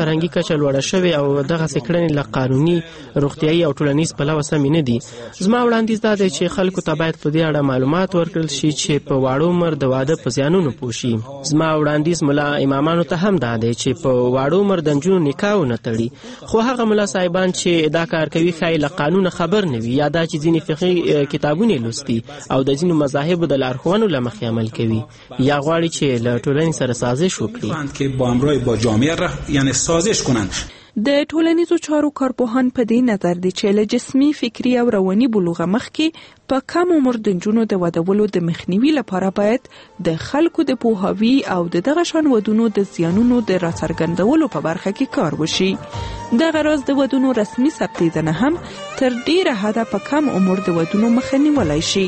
کچه لوړه شوې او دغه کړنې له قانوني روغتیايي او ټولنیز پلوه سمې نه دي. زما وړاندیز دا دی چې خلکو ته باید په دې اړه معلومات ورکړل شي چې په واړه عمر د واده په زیانونو پوه شي. زما وړاندیز ملا امامانو ته هم دا دی چې په واړه عمر د نجونو نکاح ونه تړي، خو هغه ملا صاحبان چې دا کار کوي ښایي له قانونه خبر نه وي یا دا چې ځینې فقهي کتابونه لوستي او د ځینو مذاهبو د لارښوونو له مخې عمل کوي یا غواړي چې له ټولنې سره سازش وکړي که با همراه با جامعه یعنی سازش کنند. د ټولنیزو چارو کارپوهان په دې نظر دي چې له جسمي، فکري او رواني بلوغه مخکې په کم عمر د نجونو د ودولو د مخنیوي لپاره باید د خلکو د پوهاوي او دغه شان ودونو د زیانونو د راڅرګندولو په برخه کې کار وشي. دغه راز د ودونو رسمي ثبتېدنه هم تر ډیره حده په کم عمر د ودونو مخه نیولی شي.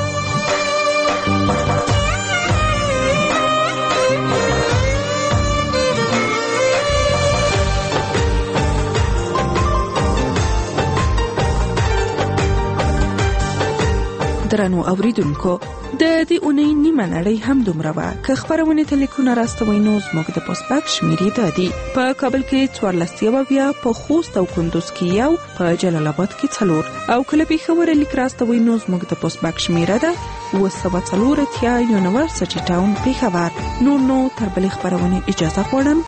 درنو اوریدونکو، د دې اونۍ نیمه نړۍ هم دومره وه. که خپرونې ته لیکونه راستوئ نو زموږ د پوسټباک شمیرې دا دي: په کابل کې 14 په خوست او کندوز کې 1 په جلال آباد کې 4 او کله پېښور لیک راستوئ نو زموږ د پوسټباک شمیره ده 240 یونیورسيټي ټاون پېښور. نور نو تر بلې خپرونې اجازه غواړم.